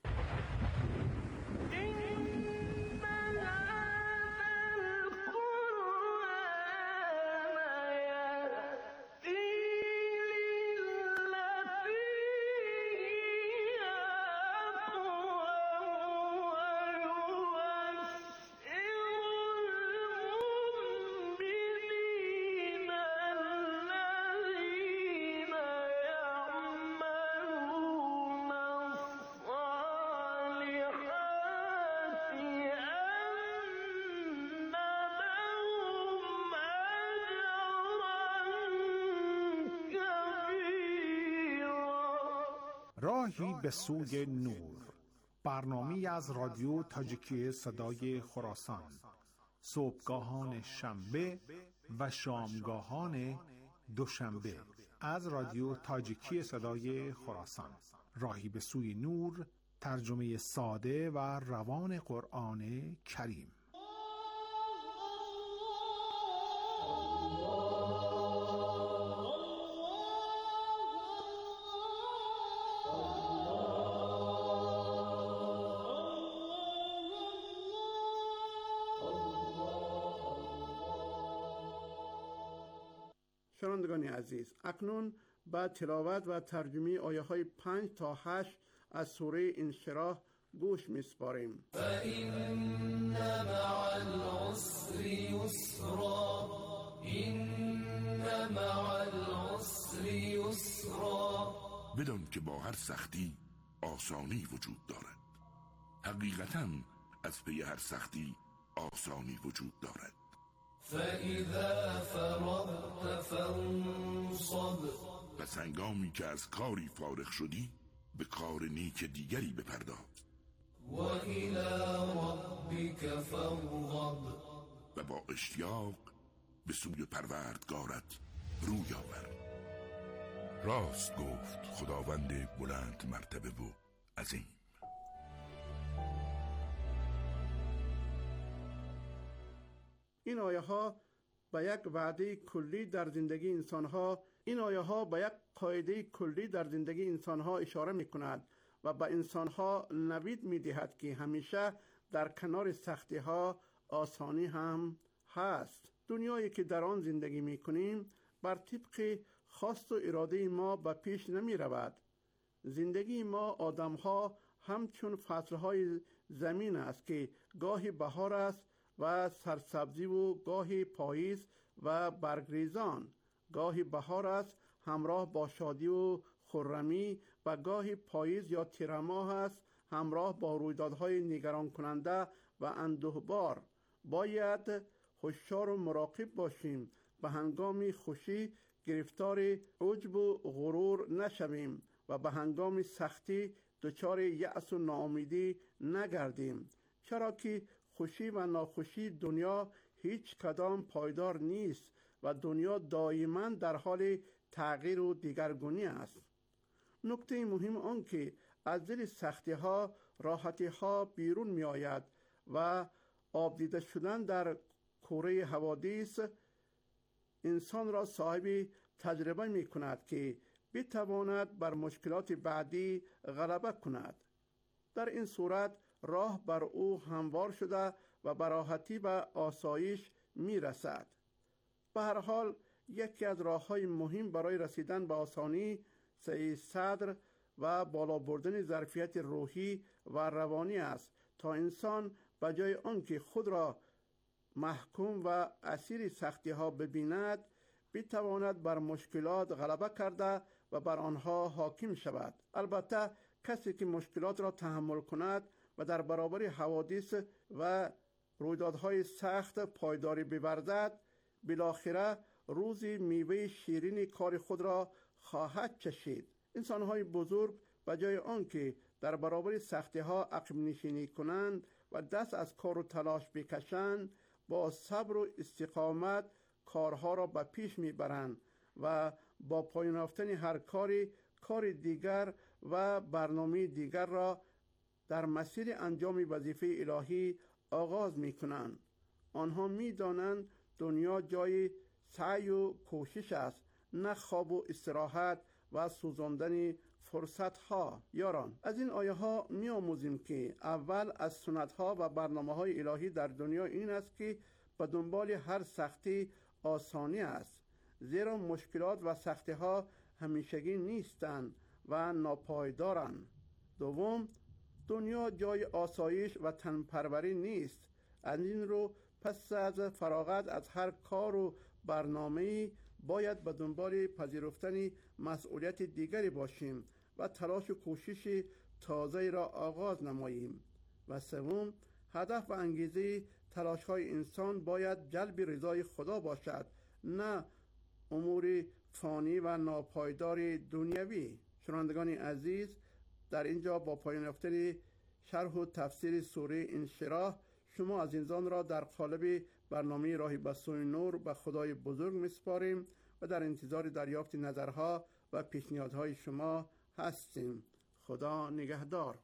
راهی به سوی نور، برنامه‌ای از رادیو تاجیکی صدای خراسان، صبحگاهان شنبه و شامگاهان دوشنبه از رادیو تاجیکی صدای خراسان. راهی به سوی نور، ترجمه ساده و روان قرآن کریم. شنوندگان عزیز، اکنون با تلاوت و ترجمه آیه های 5 تا 8 از سوره انشراح گوش می‌سپاریم. فإن مع العسر يسرا إن مع العسر يسرا. بدان که با هر سختی آسانی وجود دارد. حقیقتاً از پی هر سختی آسانی وجود دارد. فإذا فرغت فانصب. پس هنگامی که از کاری فارغ شدی به کار نیک دیگری بپرداز. و الی ربک فارغب. و با اشتیاق به سوی پروردگارت روی آور. راست گفت خداوند بلند مرتبه و عظیم. این آیه ها به یک وعده کلی در زندگی به یک قاعده کلی در زندگی انسان ها اشاره می کند و به انسان ها نوید می دهد که همیشه در کنار سختی ها آسانی هم هست. دنیایی که در آن زندگی می کنیم بر طبق خواست و اراده ما به پیش نمی رود. زندگی ما آدم ها همچون فصل های زمین است که گاهی بهار است و سرسبزی و گاهی پاییز و برگریزان. گاهی بهار است همراه با شادی و خرمی و گاهی پاییز یا تیر ماه است همراه با رویدادهای نگران کننده و اندوهبار. باید هوشیار و مراقب باشیم به هنگام خوشی گرفتار عجب و غرور نشویم و به هنگام سختی دچار یأس و ناامیدی نگردیم، چرا که خوشی و ناخوشی دنیا هیچ کدام پایدار نیست و دنیا دائما در حال تغییر و دیگرگونی است. نکته مهم آن که از دل سختی ها راحتی ها بیرون می آید و آبدیده شدن در کره حوادث انسان را صاحب تجربه می کند که بتواند بر مشکلات بعدی غلبه کند. در این صورت راه بر او هموار شده و به راحتی و آسایش می رسد. به هر حال یکی از راه‌های مهم برای رسیدن به آسانی سعی صدر و بالا بردن ظرفیت روحی و روانی است تا انسان به جای آنکه خود را محکوم و اسیر سختی ها ببیند بتواند بر مشکلات غلبه کرده و بر آنها حاکم شود. البته کسی که مشکلات را تحمل کند و در برابر حوادث و رویدادهای سخت پایداری بورزد بالاخره روزی میوه شیرین کار خود را خواهد چشید. انسان‌های بزرگ به جای آنکه در برابر سختی‌ها عقب نشینی کنند و دست از کار و تلاش بکشند، با صبر و استقامت کارها را به پیش میبرند و با پایان یافتن هر کاری کار دیگر و برنامه دیگر را در مسیر انجام وظیفه الهی آغاز میکنند. آنها میدانند دنیا جای سعی و کوشش است، نه خواب و استراحت و سوزاندن فرصت ها. یاران، از این آیه ها می آموزیم که اول از سنت ها و برنامه های الهی در دنیا این است که به دنبال هر سختی آسانی است، زیرا مشکلات و سختی ها همیشگی نیستند و ناپایدارند. دوم، دنیا جای آسایش و تنپروری نیست. از این رو پس از فراغت از هر کار و برنامه‌ای باید به دنبال پذیرفتن مسئولیت دیگری باشیم و تلاش و کوشش تازه‌ای را آغاز نماییم. و سوم، هدف و انگیزه تلاش‌های انسان باید جلب رضای خدا باشد، نه امور فانی و ناپایدار دنیوی. شنوندگان عزیز، در اینجا با پایان یافتن شرح و تفسیر سوره انشراح شما عزیزان را در قالب برنامه راهی به سوی نور به خدای بزرگ میسپاریم و در انتظار دریافت نظرها و پیشنهادهای شما هستیم. خدا نگهدار.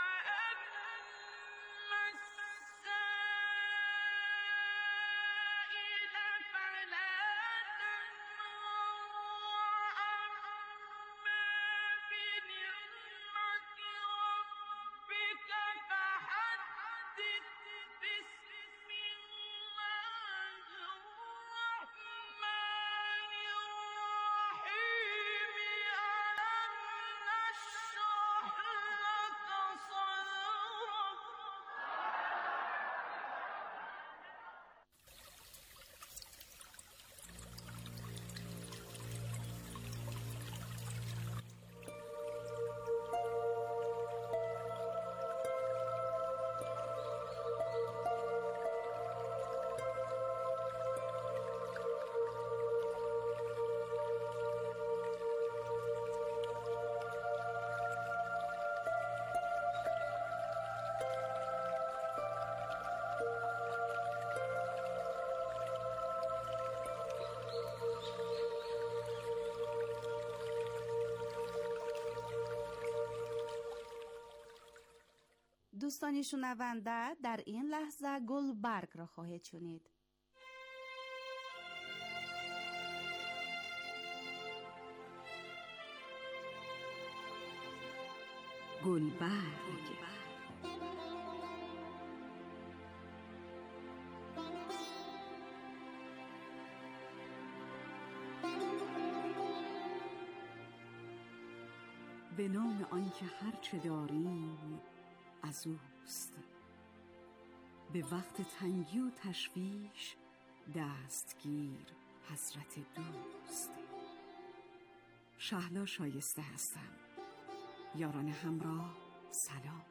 دوستان شنونده، در این لحظه گلبرگ را خواهید شنید. گلبرگ. به نام آنکه هرچه داریم از اوست، به وقت تنگی و تشویش دستگیر حضرت دوست. شهلا شایسته هستم. یاران همراه سلام.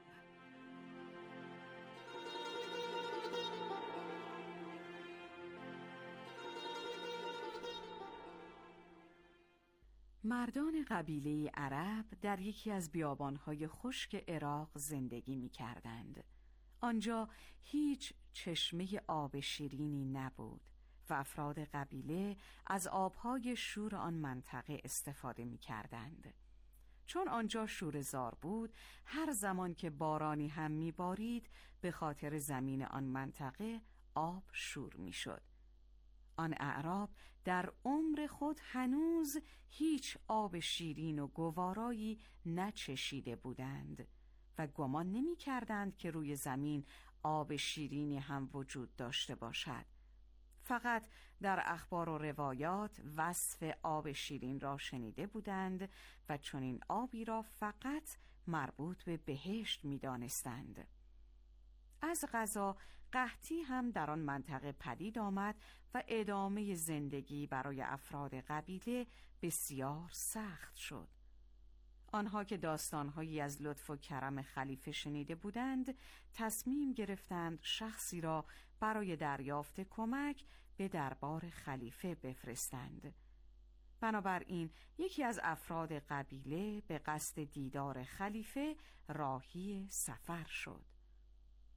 مردان قبیله عرب در یکی از بیابانهای خشک عراق زندگی می کردند. آنجا هیچ چشمه آب شیرینی نبود و افراد قبیله از آبهای شور آن منطقه استفاده می کردند. چون آنجا شوره‌زار بود، هر زمان که بارانی هم می بارید به خاطر زمین آن منطقه آب شور می شد. آن اعراب در عمر خود هنوز هیچ آب شیرین و گوارایی نچشیده بودند و گمان نمی کردند که روی زمین آب شیرینی هم وجود داشته باشد. فقط در اخبار و روایات وصف آب شیرین را شنیده بودند و چنین آبی را فقط مربوط به بهشت می دانستند. از قضا قحطی هم در آن منطقه پدید آمد و ادامه زندگی برای افراد قبیله بسیار سخت شد. آنها که داستانهایی از لطف و کرم خلیفه شنیده بودند، تصمیم گرفتند شخصی را برای دریافت کمک به دربار خلیفه بفرستند. بنابراین یکی از افراد قبیله به قصد دیدار خلیفه راهی سفر شد.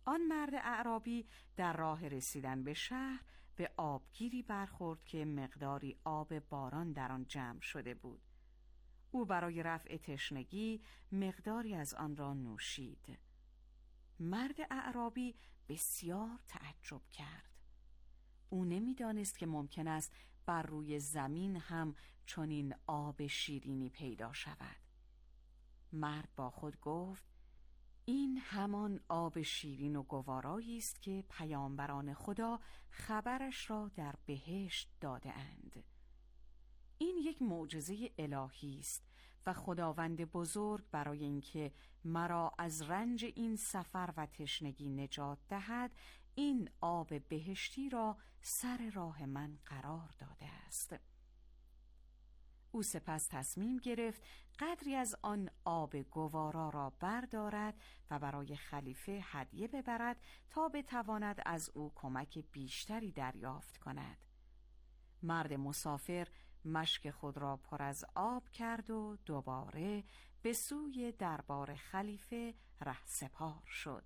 آن مرد اعرابی در راه رسیدن به شهر به آبگیری برخورد که مقداری آب باران در آن جمع شده بود. او برای رفع تشنگی مقداری از آن را نوشید. مرد اعرابی بسیار تعجب کرد. او نمی‌دانست که ممکن است بر روی زمین هم چنین آب شیرینی پیدا شود. مرد با خود گفت: این همان آب شیرین و گوارایی است که پیامبران خدا خبرش را در بهشت داده اند. این یک معجزه الهی است و خداوند بزرگ برای اینکه مرا از رنج این سفر و تشنگی نجات دهد، این آب بهشتی را سر راه من قرار داده است. او سپس تصمیم گرفت قدری از آن آب گوارا را بردارد و برای خلیفه هدیه ببرد تا بتواند از او کمک بیشتری دریافت کند. مرد مسافر مشک خود را پر از آب کرد و دوباره به سوی دربار خلیفه رهسپار شد.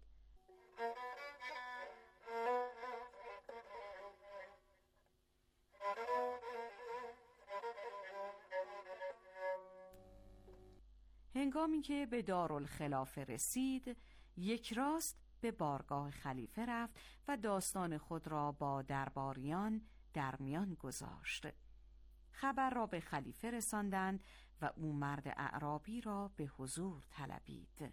هنگامی که به دارالخلافه رسید، یک راست به بارگاه خلیفه رفت و داستان خود را با درباریان در میان گذاشت. خبر را به خلیفه رساندند و او مرد اعرابی را به حضور طلبید.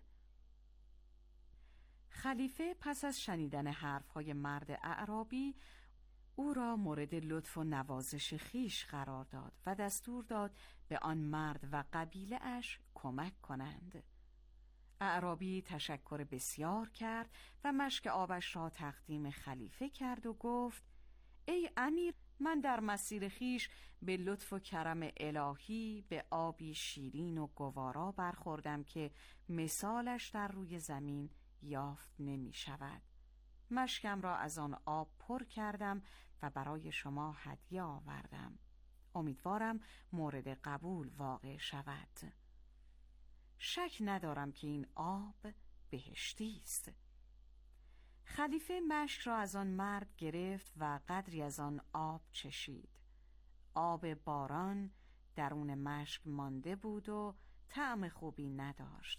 خلیفه پس از شنیدن حرفهای مرد اعرابی او را مورد لطف و نوازش خیش قرار داد و دستور داد به آن مرد و قبیله اش کمک کنند. اعرابی تشکر بسیار کرد و مشک آبش را تقدیم خلیفه کرد و گفت: ای امیر، من در مسیر خیش به لطف و کرم الهی به آبی شیرین و گوارا برخوردم که مثالش در روی زمین یافت نمی شود. مشکم را از آن آب پر کردم و برای شما هدیه آوردم. امیدوارم مورد قبول واقع شود. شک ندارم که این آب بهشتی است. خلیفه مشک را از آن مرد گرفت و قدری از آن آب چشید. آب باران درون مشک مانده بود و طعم خوبی نداشت.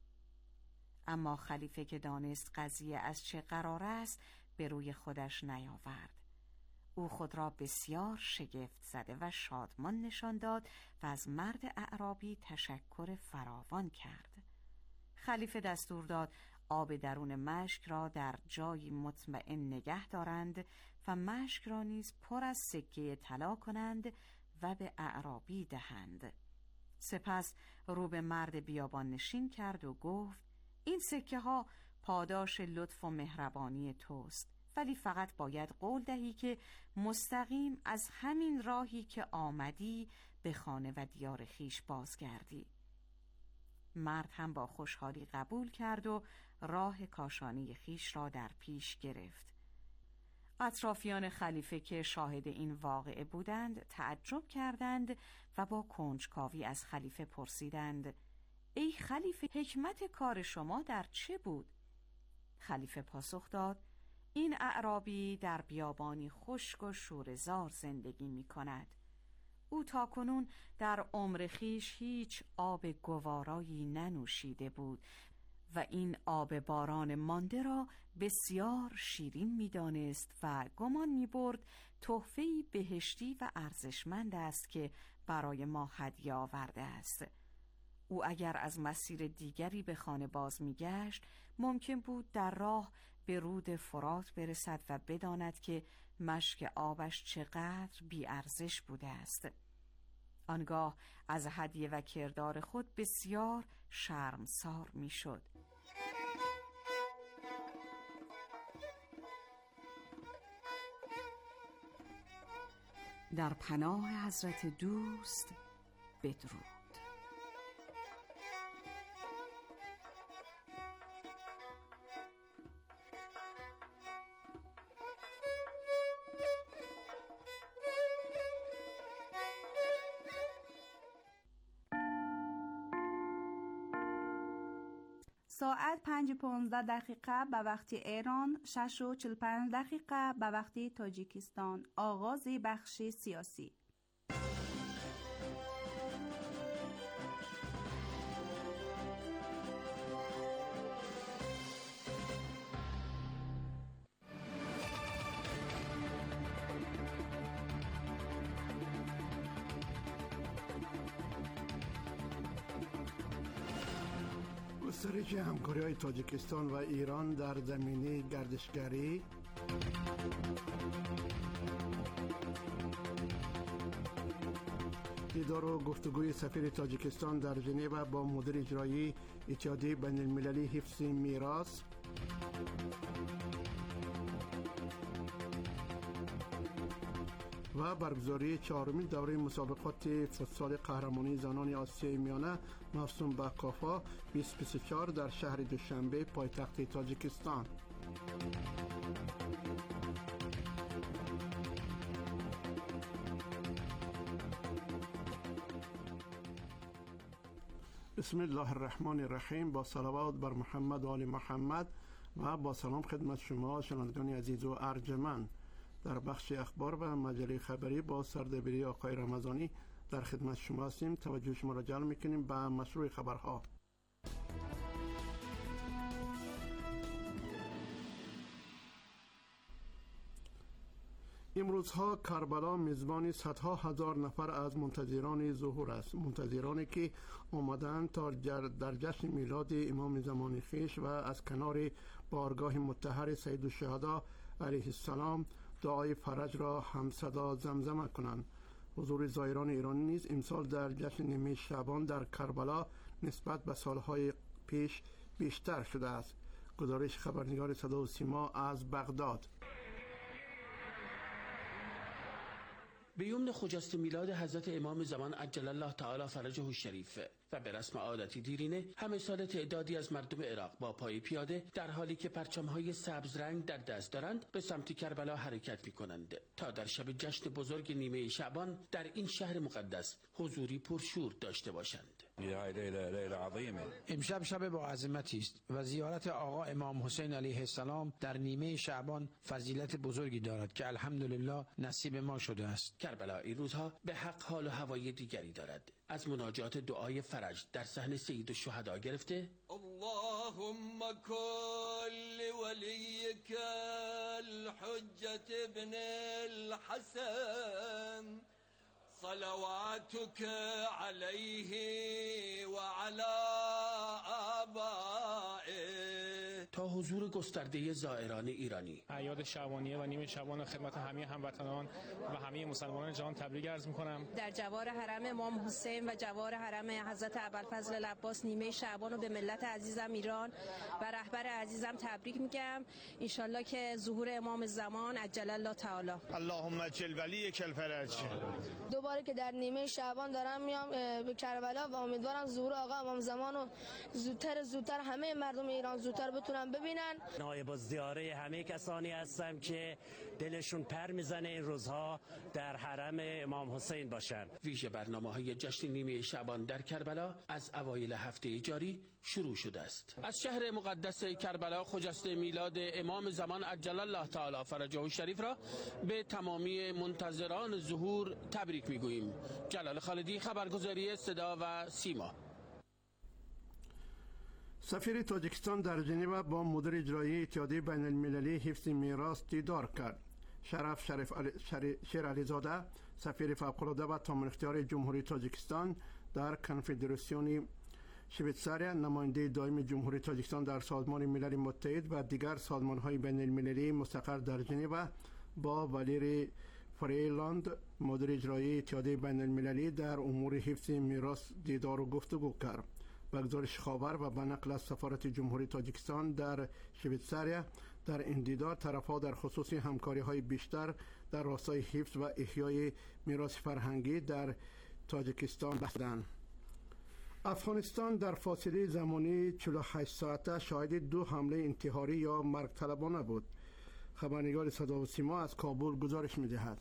اما خلیفه که دانست قضیه از چه قرار است، به روی خودش نیاورد. او خود را بسیار شگفت زده و شادمان نشان داد و از مرد اعرابی تشکر فراوان کرد. خلیفه دستور داد آب درون مشک را در جایی مطمئن نگه دارند و مشک را نیز پر از سکه طلا کنند و به اعرابی دهند. سپس رو به مرد بیابان نشین کرد و گفت: این سکه ها پاداش لطف و مهربانی توست، ولی فقط باید قول دهی که مستقیم از همین راهی که آمدی به خانه و دیار خیش بازگردی. مرد هم با خوشحالی قبول کرد و راه کاشانی خیش را در پیش گرفت. اطرافیان خلیفه که شاهد این واقعه بودند تعجب کردند و با کنجکاوی از خلیفه پرسیدند: ای خلیفه، حکمت کار شما در چه بود؟ خلیفه پاسخ داد: این اعرابی در بیابانی خشک و شوره‌زار زندگی می کند. او تاکنون در عمر خویش هیچ آب گوارایی ننوشیده بود و این آب باران مانده را بسیار شیرین می دانست و گمان می برد تحفه‌ای بهشتی و ارزشمند است که برای ما هدیه آورده است. او اگر از مسیر دیگری به خانه باز می گشت، ممکن بود در راه به رود فرات برسد و بداند که مشک آبش چقدر بی ارزش بوده است. آنگاه از هدیه و کردار خود بسیار شرمسار می شد. در پناه حضرت دوست بدرود. ساعت 5:15 به وقت ایران، 6:45 به وقت تاجیکستان. آغاز بخش سیاسی. گسترش همکاری‌های تاجیکستان و ایران در زمینه گردشگری، دیدار و گفتگوی سفیر تاجیکستان در ژنو با مدیر اجرایی اتحادیه بین المللی حفظ میراث، و برگزاری چهارمین دوره مسابقات فوتسال قهرمانی زنان آسیای میانه موسوم به کافا 2024 در شهر دوشنبه پایتخت تاجیکستان. بسم الله الرحمن الرحیم. با صلوات بر محمد و آل محمد و با سلام خدمت شما شنوندگان عزیز و ارجمند. در بخش اخبار و مجله خبری با سردبیری آقای رمضانی در خدمت شما هستیم. توجه شما را جلب می‌کنیم به مشروع خبرها. امروزها کربلا میزبان صدها هزار نفر از منتظران ظهور است. منتظرانی که آمدند تا در جشن میلاد امام زمان خویش و از کنار بارگاه مطهر سید الشهدا علیه السلام دعای فرج را همصدا زمزمه کنند. حضور زائران ایرانی نیز امسال در جشن نیمه شعبان در کربلا نسبت به سالهای پیش بیشتر شده است. گزارش خبرنگار صدا و سیما از بغداد. به یمن خجست میلاد حضرت امام زمان عجل الله تعالی فرجه الشریف و به رسم عادتی دیرینه همه سال تعدادی از مردم عراق با پای پیاده در حالی که پرچم‌های سبز رنگ در دست دارند به سمت کربلا حرکت می‌کنند تا در شب جشن بزرگ نیمه شعبان در این شهر مقدس حضوری پرشور داشته باشند. امشب شب با عظمتی است و زیارت آقا امام حسین علیه السلام در نیمه شعبان فضیلت بزرگی دارد که الحمدلله نصیب ما شده است. کربلا این روزها به حق حال و هوای دیگری دارد. از مناجات دعای فرج در صحن سید الشهدا گرفته اللهم کل ولیک الحجة ابن الحسن صلواتك عليه وعلى آبائه. تا حضور گسترده زائران ایرانی. اعیاد شعبانیه و نیمه شعبان خدمت همه هموطنان و همه مسلمانان جهان تبریک عرض می‌کنم. در جوار حرم امام حسین و جوار حرم حضرت ابوالفضل العباس نیمه شعبان رو به ملت عزیزم ایران و رهبر عزیزم تبریک میگم. ان شاءالله که ظهور امام زمان عجل الله تعالی. اللهم اجل ولیک الفرج. دوباره که در نیمه شعبان دارم میام به کربلا و امیدوارم ظهور آقا امام زمان رو زودتر همه مردم ایران زودتر بتونن ببینن. نایب الزیاره همه کسانی هستم که دلشون پر میزنه این روزها در حرم امام حسین باشن. ویژه برنامه‌های جشن نیمه شعبان در کربلا از اوایل هفته جاری شروع شده است. از شهر مقدس کربلا خجست میلاد امام زمان عجل الله تعالی فرجه الشریف را به تمامی منتظران ظهور تبریک میگوییم. جلال خالدی، خبرگزاری صدا و سیما. سفیر تاجیکستان در ژنو با مدیر اجرایی اتحادیه بین المللی حفظ میراث دیدار کرد. شیر علیزاده، سفیر فوق‌العاده و تامین اختیار جمهوری تاجیکستان در کنفدراسیون شویتزاریا، نماینده دائم جمهوری تاجیکستان در سازمان ملل متحد و دیگر سازمان‌های بین المللی مستقر در ژنو با ولیری فریلاند، مدیر اجرایی اتحادیه بین المللی در امور حفظ میراث دیدار و گفتگو کرد. به گزارش خاور و به نقل از سفارت جمهوری تاجیکستان در شویتزاریا، در این دیدار طرف‌ها در خصوص همکاری‌های بیشتر در راستای حفظ و احیای میراث فرهنگی در تاجیکستان بحث کردند. افغانستان در فاصله زمانی 48 ساعته شاهد 2 حمله انتحاری یا مرگ طلبانه بود. خبرنگار صدا و سیما از کابل گزارش می‌دهد.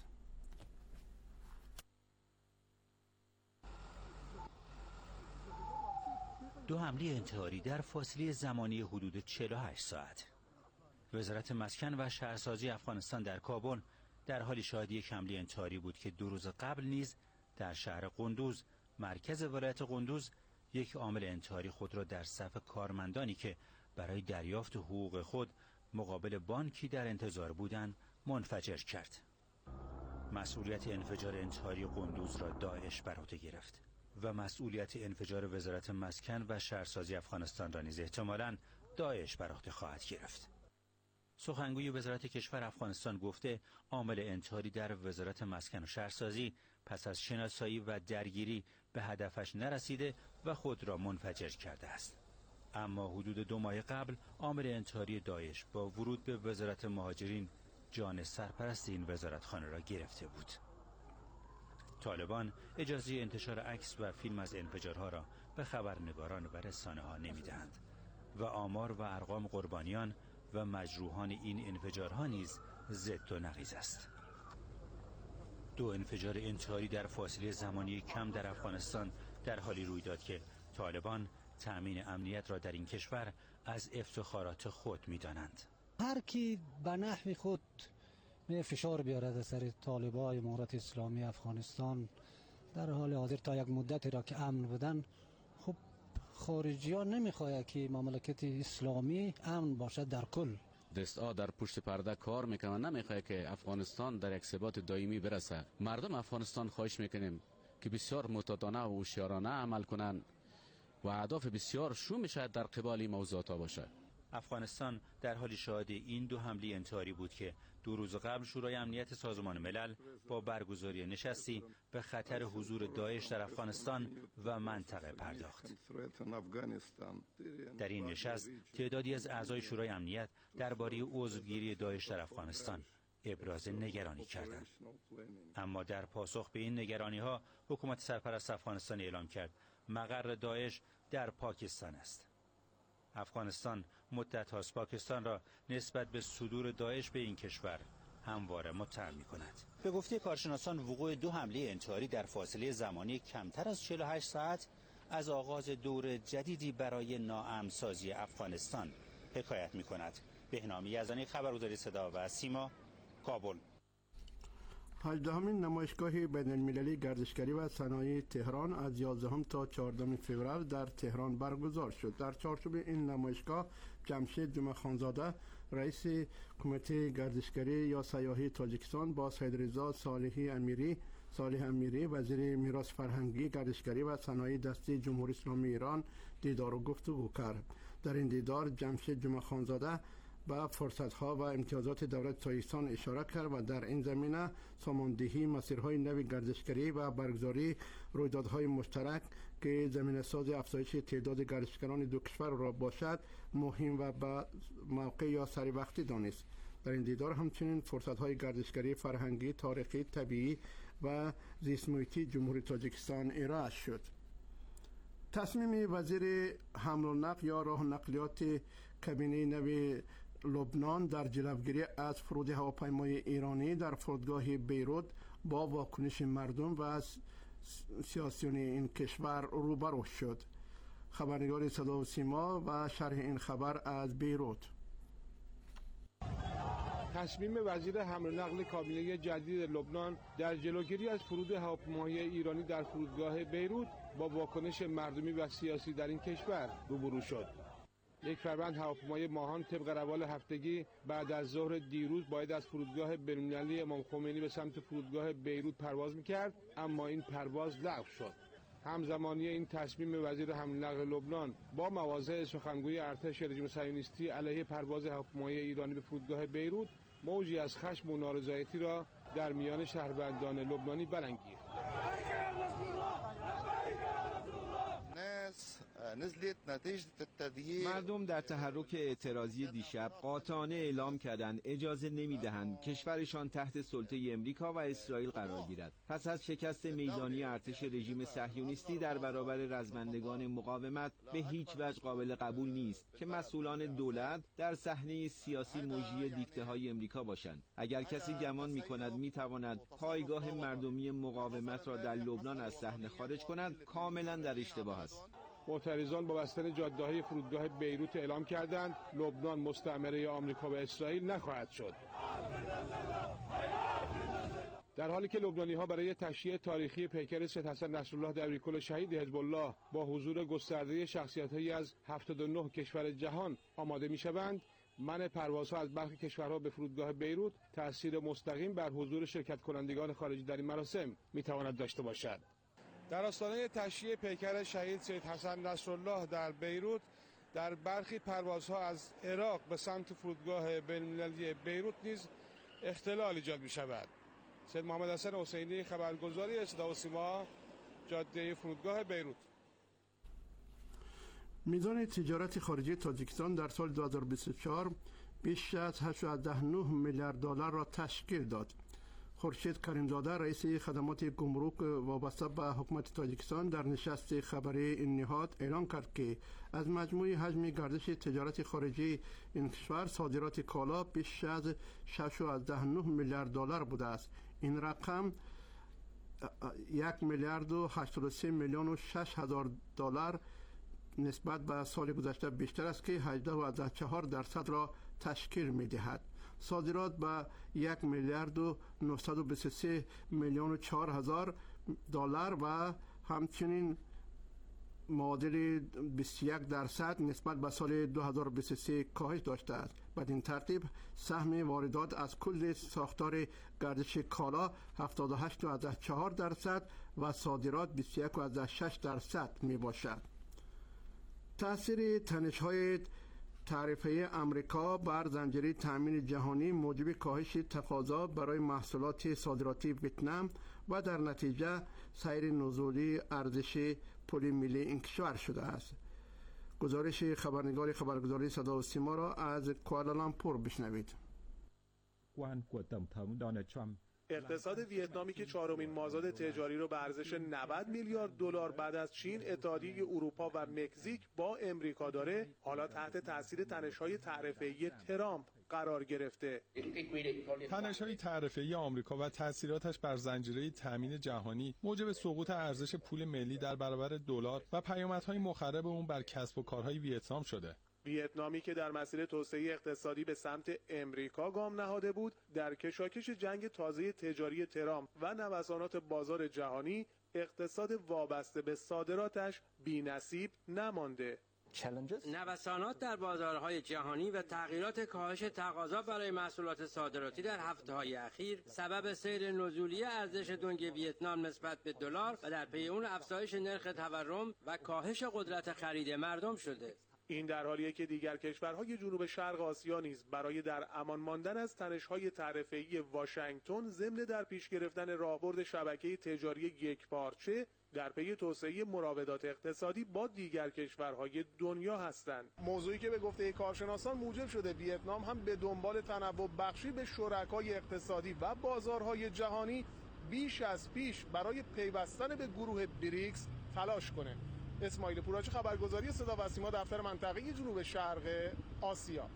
2 حمله انتحاری در فاصله زمانی حدود 48 ساعت. وزارت مسکن و شهرسازی افغانستان در کابل در حال شاهد یک حمله انتحاری بود که 2 روز قبل نیز در شهر قندوز، مرکز ولایت قندوز، یک عامل انتحاری خود را در صف کارمندانی که برای دریافت حقوق خود مقابل بانکی در انتظار بودند منفجر کرد. مسئولیت انفجار انتحاری قندوز را داعش بر عهده گرفت و مسئولیت انفجار وزارت مسکن و شهرسازی افغانستان را نیز احتمالاً داعش بر عهده خواهد گرفت. سخنگوی وزارت کشور افغانستان گفته عامل انتحاری در وزارت مسکن و شهرسازی پس از شناسایی و درگیری به هدفش نرسیده و خود را منفجر کرده است. اما حدود 2 ماه قبل عامل انتحاری داعش با ورود به وزارت مهاجرین جان سرپرست این وزارتخانه را گرفته بود. طالبان اجازه انتشار عکس و فیلم از انفجارها را به خبرنگاران و رسانه‌ها نمی‌دهند و آمار و ارقام قربانیان و مجروحان این انفجارها نیز ضد و نقیض است. 2 انفجار انتحاری در فاصله زمانی کم در افغانستان در حالی روی داد که طالبان تأمین امنیت را در این کشور از افتخارات خود می‌دانند. هر کی به نحو خود فشار بیارد از سر طالبان امارت اسلامی افغانستان در حال حاضر تا یک مدتی را که امن بودن، خب خارجی ها نمیخواهد که مملکت اسلامی امن باشد. در کل دستا در پشت پرده کار میکنن، نمیخواد که افغانستان در یک ثبات دائمی برسه. مردم افغانستان خواهش میکنیم که بسیار متعادلانه و هوشیارانه عمل کنن و اهداف بسیار شومی شاید در قبال موضوعات باشه. افغانستان در حال شاهد این 2 حمله انتحاری بود که 2 روز قبل شورای امنیت سازمان ملل با برگزاری نشستی به خطر حضور داعش در افغانستان و منطقه پرداخت. در این نشست تعدادی از اعضای شورای امنیت درباره عضوگیری داعش در افغانستان ابراز نگرانی کردند. اما در پاسخ به این نگرانی‌ها حکومت سرپرست افغانستان اعلام کرد مقر داعش در پاکستان است. افغانستان مدت هاست پاکستان را نسبت به صدور داعش به این کشور همواره متهم می‌کند. به گفته کارشناسان وقوع 2 حمله انتحاری در فاصله زمانی کمتر از 48 ساعت از آغاز دور جدیدی برای ناامن‌سازی افغانستان حکایت می‌کند. بهنام یزدانی، خبرگزاری صدا و سیما، کابل. 18مین نمایشگاه بین المللی گردشگری و صنایع تهران از 11 تا 14 فوریه در تهران برگزار شد. در چارچوب این نمایشگاه جمشید جمعه خانزاده رئیس کمیته گردشگری یا سیاحی تاجیکستان با سید رضا صالح امیری وزیر میراث فرهنگی، گردشگری و صنایع دستی جمهوری اسلامی ایران دیدار و گفتگو کرد. در این دیدار جمشید جمعه خانزاده به فرصت‌ها و امتیازات دولت تاجیکستان اشاره کرد و در این زمینه ساماندهی مسیرهای نوی گردشگری و برگزاری رویدادهای مشترک که زمینه‌ساز افزایش تعداد گردشگران 2 کشور را باشد مهم و به موقع یا سری وقتی دانست. در این دیدار همچنین فرصت‌های گردشگری فرهنگی، تاریخی، طبیعی و زیست محیطی جمهوری تاجیکستان ارائه شد. تصمیم وزیر حمل و نقل یا راه نقلیات کابینه نوی لبنان در جلوگیری از فرود هواپیمای ایرانی در فرودگاه بیروت با واکنش مردم و سیاسیون این کشور روبرو شد. خبرنگار صدا و سیما و شرح این خبر از بیروت. تصمیم وزیر حمل و نقل کابینه جدید لبنان در جلوگیری از فرود هواپیمای ایرانی در فرودگاه بیروت با واکنش مردمی و سیاسی در این کشور روبرو شد. یک فروند هواپیمای ماهان طبق روال هفتگی بعد از ظهر دیروز باید از فرودگاه بین‌المللی امام خمینی به سمت فرودگاه بیروت پرواز می‌کرد، اما این پرواز لغو شد. همزمانی این تصمیم وزیر حمل و نقل لبنان با مواضع سخنگوی ارتش رژیم صهیونیستی علیه پرواز هواپیمای ایرانی به فرودگاه بیروت موجی از خشم و نارضایتی را در میان شهروندان لبنانی برانگیخت. مردم در تحرک اعتراضی دیشب قاطعانه اعلام کردند اجازه نمیدهند کشورشان تحت سلطه امریکا و اسرائیل قرار گیرد. پس از شکست میدانی ارتش رژیم صهیونیستی در برابر رزمندگان مقاومت به هیچ وجه قابل قبول نیست که مسئولان دولت در صحنه سیاسی مجری دیکته های امریکا باشند. اگر کسی گمان می‌کند می‌تواند پایگاه مردمی مقاومت را در لبنان از صحنه خارج کند، کاملا در اشتباه است. معترضان با بستن جاده‌های فرودگاه بیروت اعلام کردند لبنان مستعمره آمریکا و اسرائیل نخواهد شد. در حالی که لبنانی‌ها برای تشییع تاریخی پیکر سید حسن نصرالله دبیرکل شهید حزب الله با حضور گسترده شخصیت‌هایی از 79 کشور جهان آماده می‌شوند، منع پروازها از برخی کشورها به فرودگاه بیروت تأثیر مستقیم بر حضور شرکت کنندگان خارجی در این مراسم می‌تواند داشته باشد. در آستانه تشییع پیکر شهید سید حسن نصرالله در بیروت، در برخی پروازها از عراق به سمت فرودگاه بین‌المللی بیروت نیز اختلال ایجاد می‌شود. سید محمد حسن حسینی، خبرگزاری صدا و سیما، جاده فرودگاه بیروت. میزان تجارت خارجی تاجیکستان در سال 2024 بیش از 8.9 میلیارد دلار را تشکیل داد. خورشید کریمزاده رئیس خدمات گمرک وابسته به حکومت تاجیکستان در نشست خبری این نهاد اعلام کرد که از مجموع حجم گردش تجارت خارجی این کشور صادرات کالا بیش از 6.9 میلیارد دلار بوده است. این رقم 1 میلیارد و 83 میلیون و 6 هزار دلار نسبت به سال گذشته بیشتر است که 18.4% را تشکیل می دهد. صادرات به 1 میلیارد و 923 میلیون و 4 هزار دلار و همچنین معادل 21% نسبت به سال 2023 کاهش داشته است. بدین ترتیب سهم واردات از کل ساختار گردش کالا 78.4% و صادرات 21.6% می باشد. تأثیر تنش‌های تعرفه‌ای آمریکا بر زنجیره تأمین جهانی موجب کاهش تقاضا برای محصولات صادراتی ویتنام و در نتیجه سیر نزولی ارزش پول ملی این کشور شده است. گزارش خبرنگار خبرگزاری صدا و سیما را از کوالالامپور بشنوید. اقتصاد ویتنامی که چهارمین مازاد تجاری را به ارزش 90 میلیارد دلار بعد از چین، اتحادیه اروپا و مکزیک با امریکا داره، حالا تحت تاثیر تنش‌های تعرفه‌ای ترامپ قرار گرفته. تنش‌های تعرفه‌ای آمریکا و تأثیراتش بر زنجیره تأمین جهانی موجب سقوط ارزش پول ملی در برابر دلار و پیامدهای مخرب اون بر کسب و کارهای ویتنام شده. ویتنامی که در مسیر توسعه اقتصادی به سمت امریکا گام نهاده بود، در کشاکش جنگ تازه تجاری ترامپ و نوسانات بازار جهانی، اقتصاد وابسته به صادراتش بی‌نصیب نمانده. نوسانات در بازارهای جهانی و تغییرات کاهش تقاضا برای محصولات صادراتی در هفته‌های اخیر سبب سیر نزولی ارزش دنگ ویتنام نسبت به دلار و در پی اون افزایش نرخ تورم و کاهش قدرت خرید مردم شده. این در حالیه که دیگر کشورهای جنوب شرق آسیا نیز برای در امان ماندن از تنش‌های تعرفه‌ای واشنگتن ضمن در پیش گرفتن راهبرد شبکه تجاری یکپارچه در پی توسعه مراودات اقتصادی با دیگر کشورهای دنیا هستند. موضوعی که به گفته کارشناسان موجب شده ویتنام هم به دنبال تنوع بخشی به شرکای اقتصادی و بازارهای جهانی بیش از پیش برای پیوستن به گروه بریکس تلاش کنه. اسماعیل پوراچی، خبرگزاری صدا و سیما، دفتر منطقه جنوب شرق آسیا.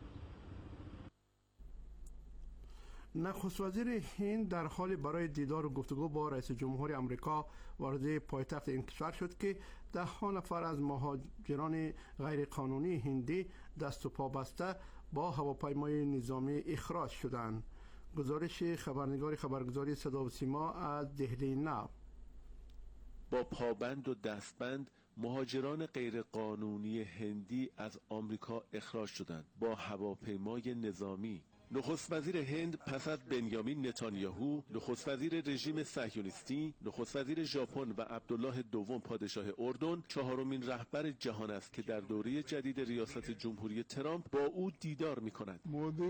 نخست وزیر هند در حال برای دیدار و گفتگو با رئیس جمهور آمریکا وارد پایتخت این کشور شد که 10 نفر از مهاجران غیرقانونی هندی دست و پا بسته با هواپیمای نظامی اخراج شدند. گزارش خبرنگار خبرگزاری صدا و سیما از دهلی نو. با پابند و دستبند مهاجران غیرقانونی هندی از آمریکا اخراج شدند با هواپیمای نظامی. نخست وزیر هند پس از بنیامین نتانیاهو، نخست وزیر رژیم صهیونیستی، نخست وزیر ژاپن و عبدالله دوم پادشاه اردن، چهارمین رهبر جهان است که در دوره جدید ریاست جمهوری ترامپ با او دیدار می‌کند.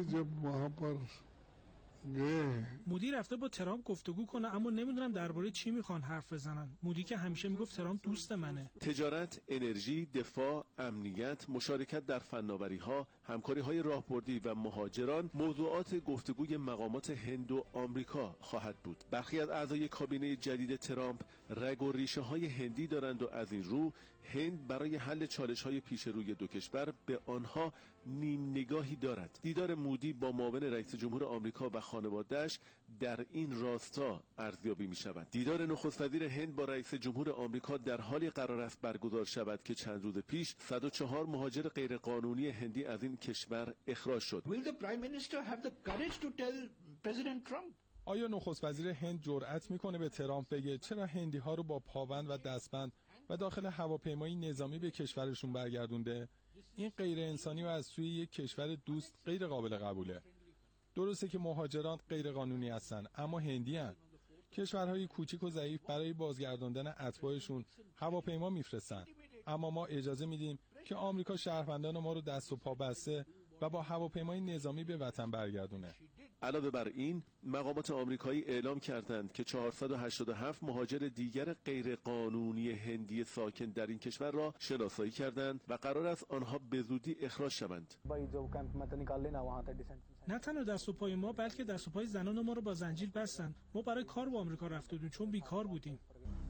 مودی رفته با ترامپ گفتگو کنه، اما نمیدونم درباره چی میخوان حرف بزنن. مودی که همیشه میگفت ترامپ دوست منه. تجارت، انرژی، دفاع، امنیت، مشارکت در فناوری‌ها، همکاری‌های راهبردی و مهاجران موضوعات گفتگوی مقامات هند و آمریکا خواهد بود. برخی از اعضای کابینه جدید ترامپ رگ و ریشه‌های هندی دارند و از این رو هند برای حل چالش‌های پیش روی دو کشور به آنها نیم نگاهی دارد. دیدار مودی با معاون رئیس جمهور آمریکا و خانواده‌اش در این راستا ارزیابی می‌شود. دیدار نخست وزیر هند با رئیس جمهور آمریکا در حالی قرار است برگزار شود که چند روز پیش 104 مهاجر غیرقانونی هندی از این کشور اخراج شد. آیا نخست وزیر هند جرأت میکنه به ترامپ بگه چرا هندی ها رو با پابند و دستبند و داخل هواپیمایی نظامی به کشورشون برگردونده؟ این غیر انسانی و از سوی یک کشور دوست غیر قابل قبوله. درسته که مهاجران غیر قانونی هستن، اما هندی هن. کشورهای کوچیک و ضعیف برای بازگرداندن اتباعشون هواپیما میفرستن، اما ما اجازه میدیم که آمریکا شهروندان ما رو دست و پا بسته و با هواپیمای نظامی به وطن برگردونه. علاوه بر این، مقامات آمریکایی اعلام کردند که 487 مهاجر دیگر غیرقانونی هندی ساکن در این کشور را شناسایی کردند و قرار است آنها به زودی اخراج شوند. نه تنها دست و پای ما بلکه دست و پای زنان ما رو با زنجیر بستن. ما برای کار با آمریکا رفته بودیم چون بیکار بودیم.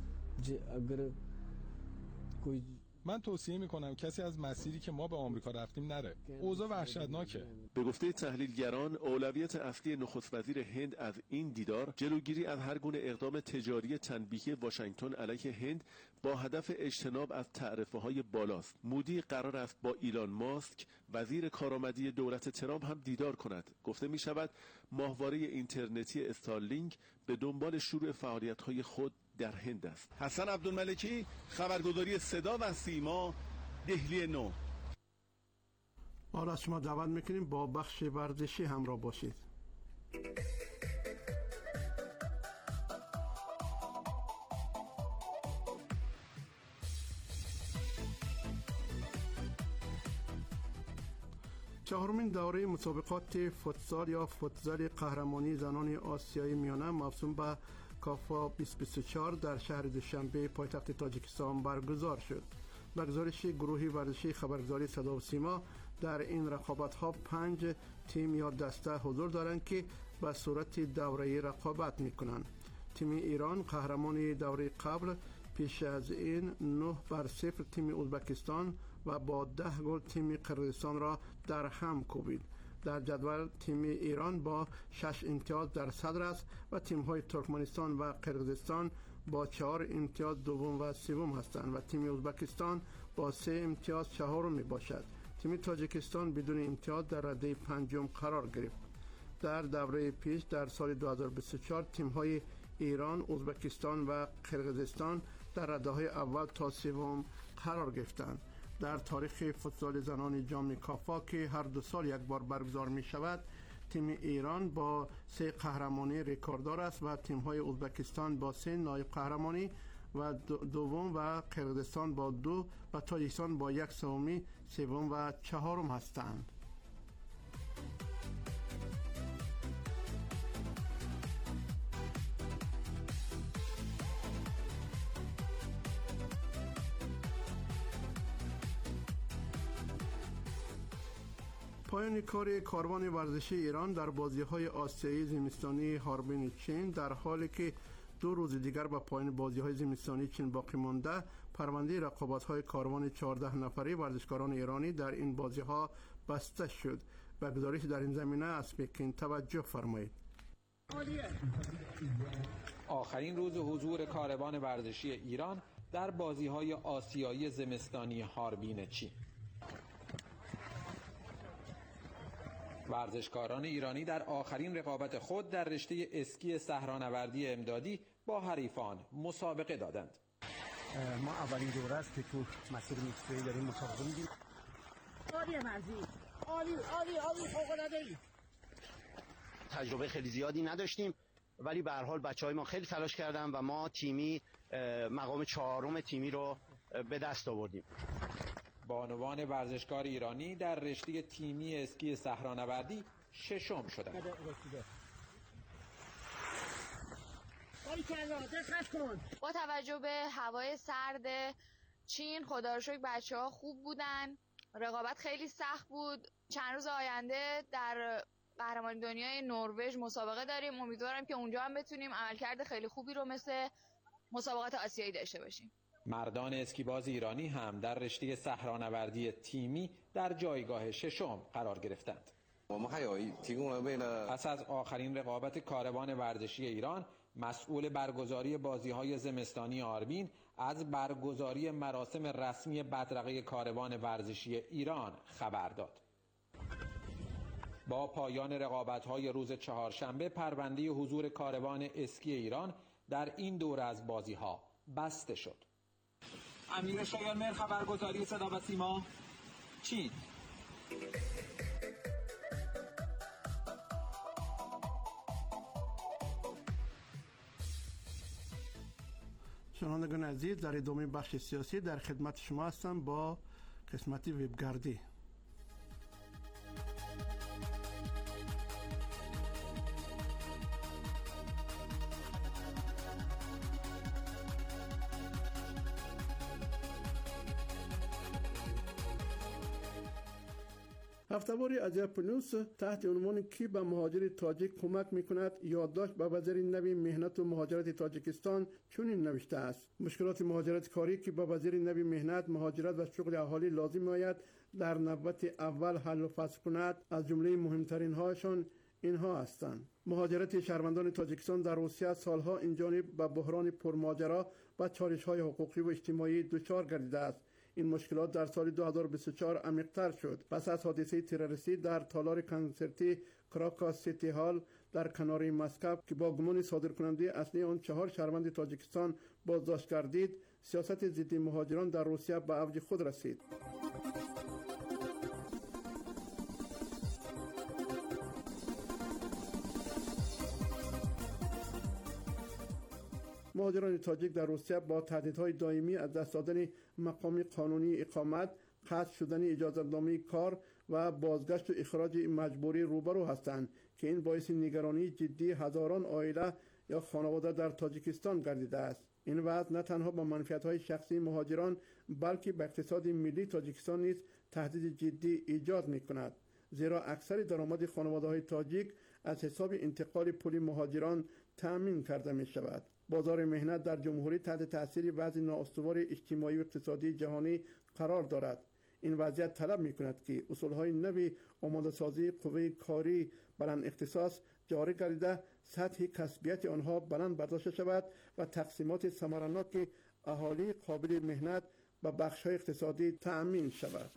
من توصیه میکنم کسی از مسیری که ما به آمریکا رفتیم نره. اوضاع وحشتناکه. به گفته تحلیلگران، اولویت اصلی نخست وزیر هند از این دیدار جلوگیری از هر گونه اقدام تجاری تنبیهی واشنگتن علیه هند با هدف اجتناب از تعرفه‌های بالاست. مودی قرار است با ایلان ماسک وزیر کارآمدی دولت ترامپ هم دیدار کند. گفته می شود ماهواره اینترنتی استارلینک به دنبال شروع فعالیت‌های خود در هند است. حسن عبدالملکی، خبرگزاری صدا و سیما، دهلی 9. حالا شما دعوت میکنیم با بخش ورزشی همراه باشید. چهارمین دوره مسابقات فوتسال یا فوتزال قهرمانی زنان آسیایی میانه موسوم به کافا 2024 در شهر دوشنبه پایتخت تاجیکستان برگزار شد. به گزارش گروهی ورزشی خبرگزاری صدا و سیما، در این رقابت‌ها 5 تیم یا دسته حضور دارند که به صورت دوره‌ای رقابت می‌کنند. تیم ایران قهرمان دوره قبل پیش از این 9-0 تیم ازبکستان و با 10 گل تیم قرقیزستان را در هم کوبید. در جدول تیم ایران با 6 امتیاز در صدر است و تیم‌های ترکمنستان و قرقیزستان با 4 امتیاز دوم و سوم هستند و تیم ازبکستان با 3 امتیاز چهارم می باشد. تیم تاجیکستان بدون امتیاز در رده پنجم قرار گرفت. در دوره پیش در سال 2024 تیم‌های ایران، ازبکستان و قرقیزستان در رده‌های اول تا سوم قرار گرفتند. در تاریخ فوتسال زنان جام کافا که هر 2 سال یک بار برگزار می شود، تیم ایران با 3 قهرمانی رکورددار است و تیم‌های ازبکستان با 3 نایب قهرمانی و دوم و قرقیزستان با 2 و تاجیکستان با 1 سومی، سوم و چهارم هستند. پایان کار کاروان ورزشی ایران در بازی‌های آسیایی زمستانی هاربین چین در حالی که 2 روز دیگر به پایان بازی‌های زمستانی چین باقی مانده، پرونده رقابت‌های کاروان 14 نفره ورزشکاران ایرانی در این بازی‌ها بسته شد. به گزارش در این زمینه از پکین توجه فرمایید. آخرین روز حضور کاروان ورزشی ایران در بازی‌های آسیایی زمستانی هاربین چین. ورزشکاران ایرانی در آخرین رقابت خود در رشته اسکی صحرانوردی امدادی با حریفان مسابقه دادند. ما اولین دوره است که تو مسیر میکسوی داریم مسابقه میدیم. عالی مرزی، عالی فوق‌العاده‌ای. تجربه خیلی زیادی نداشتیم ولی به هر حال بچهای ما خیلی تلاش کردن و ما تیمی مقام 4م تیمی رو به دست آوردیم. بانوان ورزشکار ایرانی در رشته تیمی اسکی صحرانوردی 6م شدند. با توجه به هوای سرد چین خدا رو شکر بچه‌ها خوب بودن رقابت خیلی سخت بود. چند روز آینده در قهرمانی دنیای نروژ مسابقه داریم. امیدوارم که اونجا هم بتونیم عملکرد خیلی خوبی رو مثل مسابقات آسیایی داشته باشیم. مردان اسکیباز ایرانی هم در رشته صحرانوردی تیمی در جایگاه ششم قرار گرفتند. پس از آخرین رقابت کاروان ورزشی ایران، مسئول برگزاری بازی‌های زمستانی آربین از برگزاری مراسم رسمی بدرقه کاروان ورزشی ایران خبر داد. با پایان رقابت‌های روز چهارشنبه، پرونده حضور کاروان اسکی ایران در این دوره از بازی‌ها بسته شد. امیر شایانمهر، خبرگزاری صدا و سیما، چین. شنوندگان عزیز، در ادامه بخش سیاسی در خدمت شما هستم با قسمت وبگردی. هفته‌واری اجپ نیوز تحت عنوان کی به مهاجر تاجیک کمک میکند یادداشت به وزیر نوی مهنت و مهاجرت تاجیکستان چنین نوشته است: مشکلات مهاجرت کاری که به وزیر نوی مهنت، مهاجرت و شغل اهالی لازم آید در نوبت اول حل و فصل کند، از جمله مهمترین هاشان اینها هستند: مهاجرت شهروندان تاجیکستان در روسیه سالها اینجانب به بحران پرماجرا و چالش‌های حقوقی و اجتماعی دچار گردیده است. این مشکلات در سال 2024 عمیق‌تر شد پس از حادثه تروریستی در تالار کنسرتی کراکاس سیتی هال در کناره مسکو که با گمان صادرکننده اصلی آن 4 شهروند تاجیکستان بازداشت گردید. سیاست ضد مهاجران در روسیه به اوج خود رسید. مهاجران تاجیک در روسیه با تهدیدهای دائمی از دست دادن مقام قانونی اقامت، قطع شدن اجازه‌نامه کار و بازگشت و اخراج مجبوری روبرو هستند که این باعث نگرانی جدی هزاران عائله یا خانواده در تاجیکستان گردیده است. این وضع نه تنها با منفعت‌های شخصی مهاجران بلکه به اقتصاد ملی تاجیکستان نیز تهدید جدی ایجاد می‌کند، زیرا اکثر درآمد خانواده‌های تاجیک از حساب انتقال پول مهاجران تأمین کرده می‌شود. بازار مهنت در جمهوری تحت تاثیر وضع نااستوار اجتماعی و اقتصادی جهانی قرار دارد. این وضعیت طلب می‌کند که اصول‌های نوی آماده‌سازی قوه کاری بلند اختصاص جاری گردیده، سطح کسبیت آنها بلند برداشته شود و تقسیمات ثمرناک اهالی قابل مهنت به بخش‌های اقتصادی تأمین شود.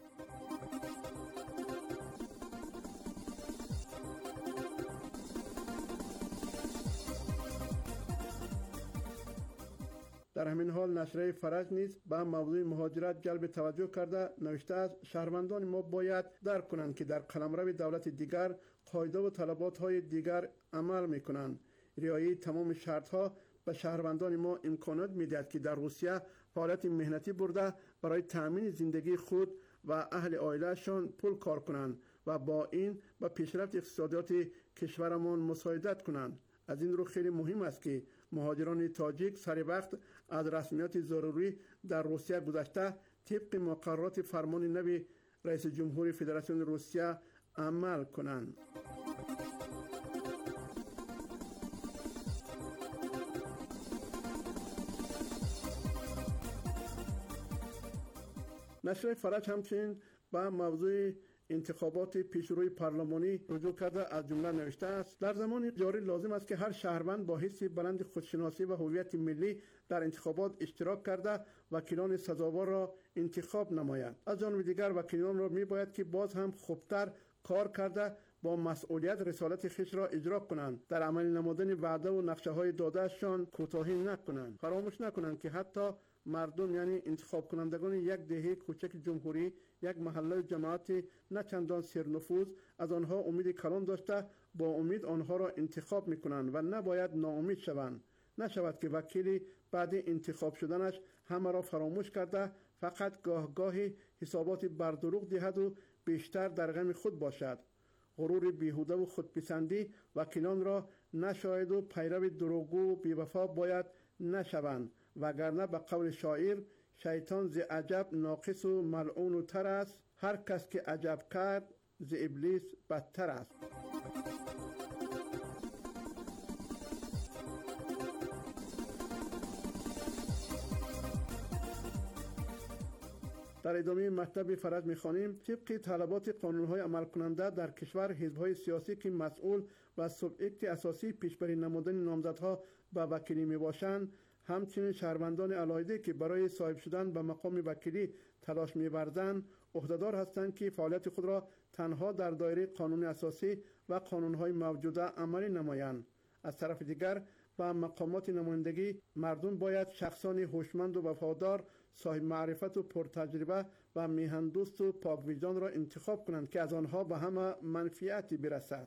در همین حال نشریه فرج نیز به موضوع مهاجرت جلب توجه کرده نوشته است: شهروندان ما باید درک کنند که در قلمرو دولت دیگر قاعده و طلبات‌های دیگر عمل می‌کنند. رعایت تمام شرط‌ها به شهروندان ما امکانات می‌دهد که در روسیه فعالیت مهنتی برده برای تأمین زندگی خود و اهل عائله‌شان پول کار کنند و با این به پیشرفت اقتصادیات کشورمان مساعدت کنند. از این رو خیلی مهم است که مهاجران تاجیک سر وقت از رسمیات ضروری در روسیه گذشته طبق مقررات فرمان نوی رئیس جمهور فدراسیون روسیه عمل کنند. نشریه فرج همچنین به موضوع انتخابات پیشروی پارلمانی رجوع کرده از جمله نوشته است: در زمان جاری لازم است که هر شهروند با حس بلند خودشناسی و هویت ملی در انتخابات اشتراک کرده وکیلان سزاوار را انتخاب نماید. از جانب دیگر وکیلان را میباید که باز هم خوبتر کار کرده با مسئولیت رسالت خویش را اجرا کنند، در عمل نمودن وعده و نقشه های دادهشان کوتاهی نکنند. فراموش نکنند که حتی مردم یعنی انتخاب کنندگان یک دهه کوچک جمهوری، یک محله جماعت نه چندان سرنفوذ از آنها امید کلان داشته با امید آنها را انتخاب میکنند و نباید ناامید شوند. نشود که وکیلی بعد انتخاب شدنش همه را فراموش کرده فقط گاهی حسابات بر دروغ دهد و بیشتر در غم خود باشد. غرور بیهوده و خودپسندی وکیلان را نشاید و پیرو دروغگو و بی‌وفا باید نشوند، وگرنه به قول شاعر شیطان ز عجب ناقص و ملعون و تر است، هر کس که عجب کرد ز ابلیس بدتر است. در ادامه مطلب فرض می‌خوانیم طبق طلبات قانون‌های عمل کننده در کشور، حزب‌های سیاسی که مسئول و سوبجکت اساسی پیشبری نمودن نامزدها به وکیلی میباشند، همچنین شهروندان علاهده که برای صاحب شدن به مقام وکیلی تلاش می‌ورزند، عهدهدار هستند که فعالیت خود را تنها در دایره قانون اساسی و قانون‌های موجوده عملی نمایند. از طرف دیگر به مقامات نمایندگی مردم باید شخصانی هوشمند و وفادار، صاحب معرفت و پرتجربه و میهندوست و پاک وجدان را انتخاب کنند که از آنها به همه منفعتی برسد.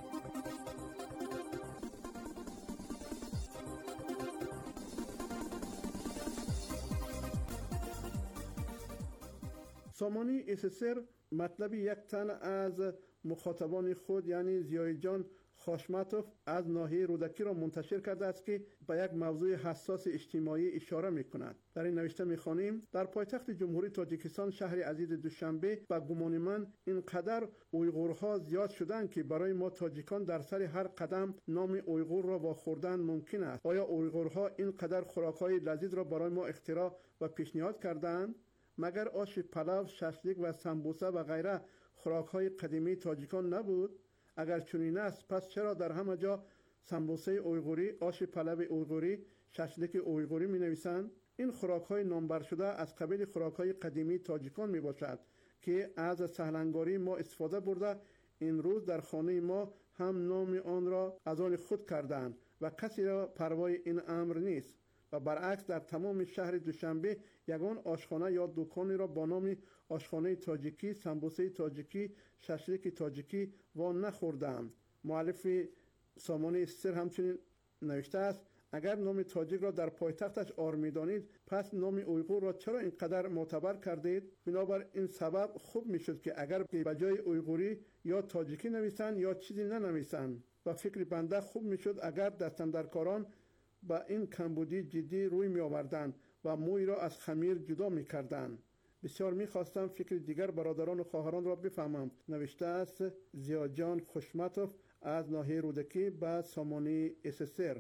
سامانی اسسر مطلب یک تن از مخاطبان خود یعنی ضیای جان خاشمتوف از ناحیه رودکی را منتشر کرده است که به یک موضوع حساس اجتماعی اشاره می‌کند. در این نوشته می‌خوانیم در پایتخت جمهوری تاجیکستان شهر عزیز دوشنبه به گمان من اینقدر اویغورها زیاد شدند که برای ما تاجیکان در سر هر قدم نام اویغور را واخوردن ممکن است. آیا اویغورها اینقدر خوراک‌های لذیذ را برای ما اختراع و پیشنهاد کردند؟ مگر آش پلو، ششلیک و سمبوسه و غیره خوراک‌های قدیمی تاجیکان نبود؟ اگر چنین است پس چرا در همه جا سمبوسه اویغوری، آش پلو اویغوری، ششلیک اویغوری می نویسند؟ این خوراک‌های نامبر شده از قبیل خوراک‌های قدیمی تاجیکان می باشد که از سهلنگاری ما استفاده برده این روز در خانه ما هم نام آن را از آن خود کردند و کسی را پروای این امر نیست. و برعکس در تمام شهر دوشنبه یگان آشخانه یا دکانی را با نام آشخانه تاجیکی، سمبوسه تاجیکی، ششلیک تاجیکی و نخوردم. مؤلف سامانی اسسر همچنین نوشته است اگر نام تاجیک را در پایتختش عار می‌دانید پس نام اویغور را چرا اینقدر معتبر کردید؟ بنابر این سبب خوب میشد که اگر به جای اویغوری یا تاجیکی نویسند یا چیزی ننویسند و فکر بنده خوب میشد اگر دستاندرکاران با این کمبودی جدی روی می آوردند و موی را از خمیر جدا می کردند. بسیار می خواستم فکر دیگر برادران و خواهران را بفهمم. نوشته است ضیای جان خاشمتوف از ناحیه رودکی به سامانی اسسر.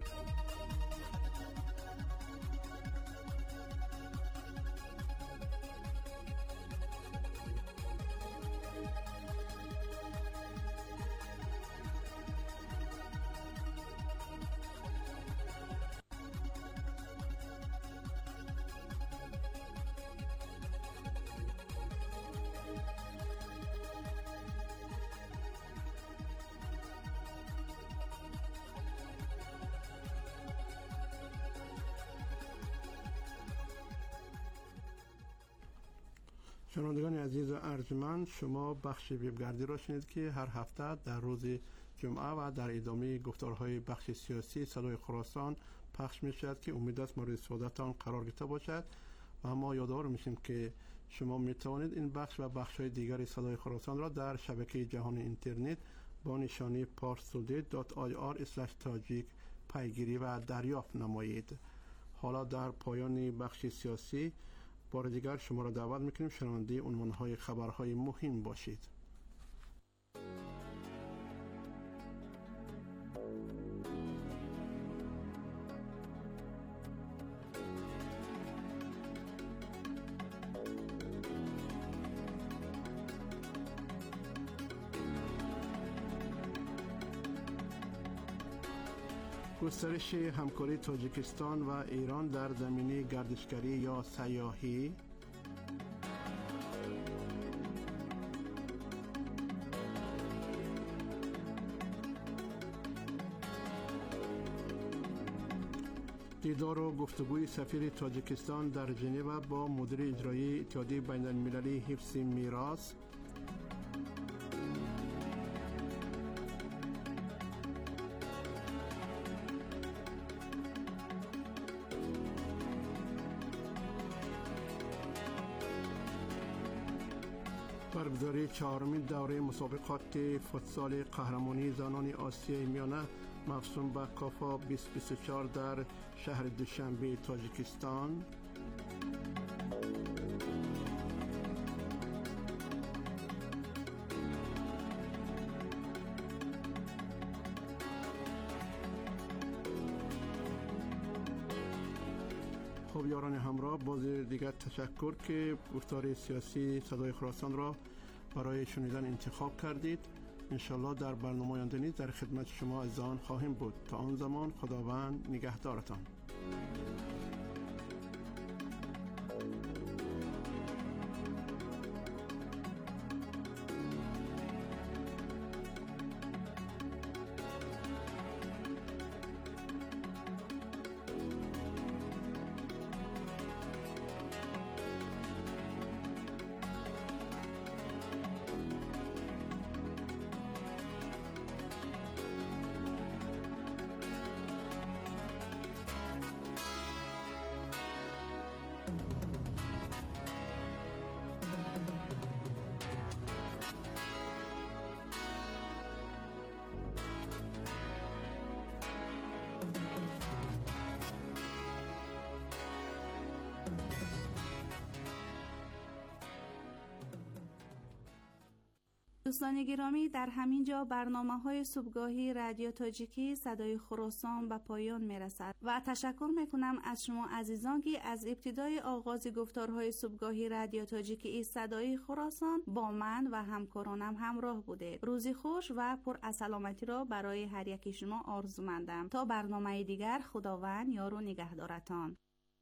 شنوندگان عزیز و ارجمند، شما بخش وبگردی را شنید که هر هفته در روز جمعه و در ادامه گفتارهای بخش سیاسی صدای خراسان پخش می شود که امید است مورد استفادهتان قرار گرفته باشد و ما یادآور میشیم که شما می توانید این بخش و بخش های دیگر صدای خراسان را در شبکه جهان اینترنت با نشانی parstoday.ir/tajik پیگیری و دریافت نمایید. حالا در پایان بخش سیاسی بار دیگر شما را دعوت میکنیم شنونده عنوانهای خبرهای مهم باشید. گسترش همکاری تاجیکستان و ایران در زمینه گردشگری یا سیاحی. دیدار و گفتگوی سفیر تاجیکستان در ژنو با مدیر اجرایی اتحادیه بین المللی حفظ میراث. برگزاری چهارمین دوره مسابقات فوتسال قهرمانی زنان آسیای میانه مفصول به کافا 2024 در شهر دوشنبه تاجیکستان. خب یاران همراه، باز دیگر تشکر که گفتار سیاسی صدای خراسان را برای شنیدن انتخاب کردید. انشالله در برنامه آینده نیز در خدمت شما عزیزان خواهیم بود. تا آن زمان خداوند نگهدارتان. دوستان گرامی، در همین جا برنامه‌های صبحگاهی رادیو تاجیکی صدای خراسان به پایان می‌رسد و تشکر می‌کنم از شما عزیزان که از ابتدای آغاز گفتارهای صبحگاهی رادیو تاجیکی صدای خراسان با من و همکارانم همراه بودید. روزی خوش و پر از سلامتی را برای هر یکی شما آرزومندم. تا برنامه دیگر، خداوند یار و نگهدارتان.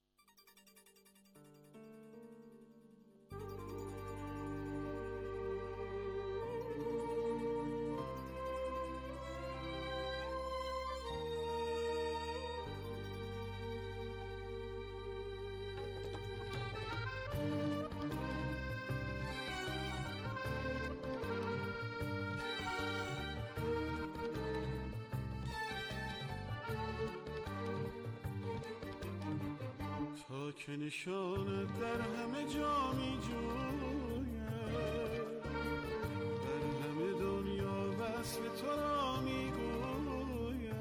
که نشانت در همه جا می جوید، در همه دنیا وصف تو را می گوید.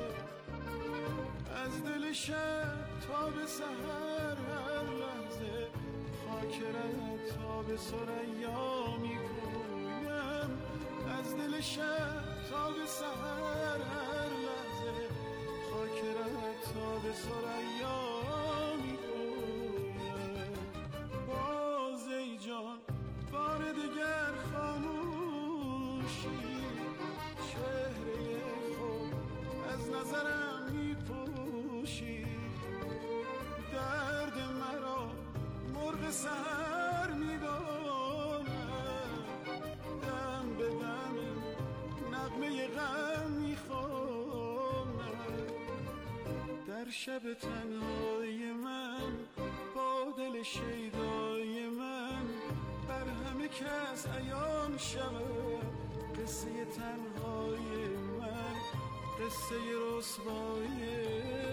از دل شب تا به سحر هر لحظه خاکرت تا به ثریا می گویم. از دل شب تا به سحر هر لحظه خاکرت تا به ثریا دیگر خاموشی. چهره خود از نظرم میپوشی. درد مرا مرغ سحر میداند، دم به دم نغمه غم میخواند. در شب تنهای من با دل شیدای من بر همه کس عیان شود. قصه تنهای من، قصه رسوایی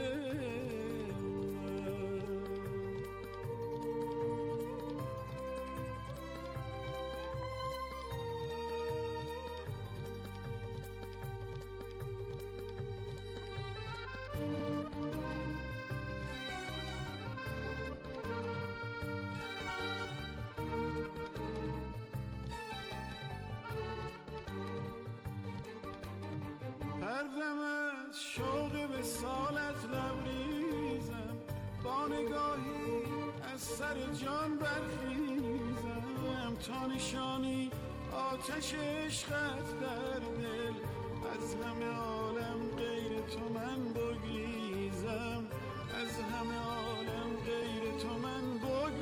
شوق به سالت لبریزم، با نگاهی از سر جان برخیزم. تا نشانی آتش عشقت در دل، از همه عالم غیر تو من بگریزم. از همه عالم غیر تو من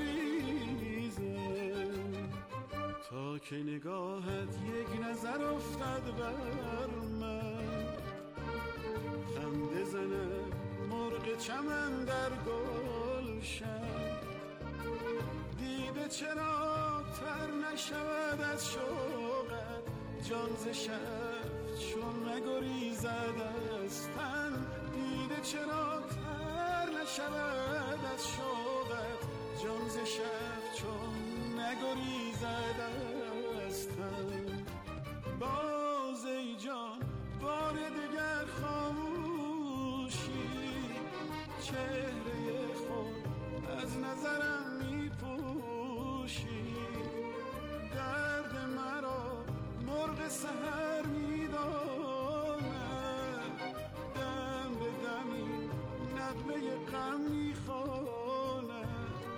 بگریزم. تا که نگاهت یک نظر افتد بر من، خنده زنه مرغ چمن در گلشن. دیده چرا تر نشود از شوقت، جان ز شب چون نگریزد از تن. دیده چرا تر نشود از شوقت، جان ز شب چون نگریزد از تن. باز ای جان بار دیگر خاموشی، چهره خود از نظرم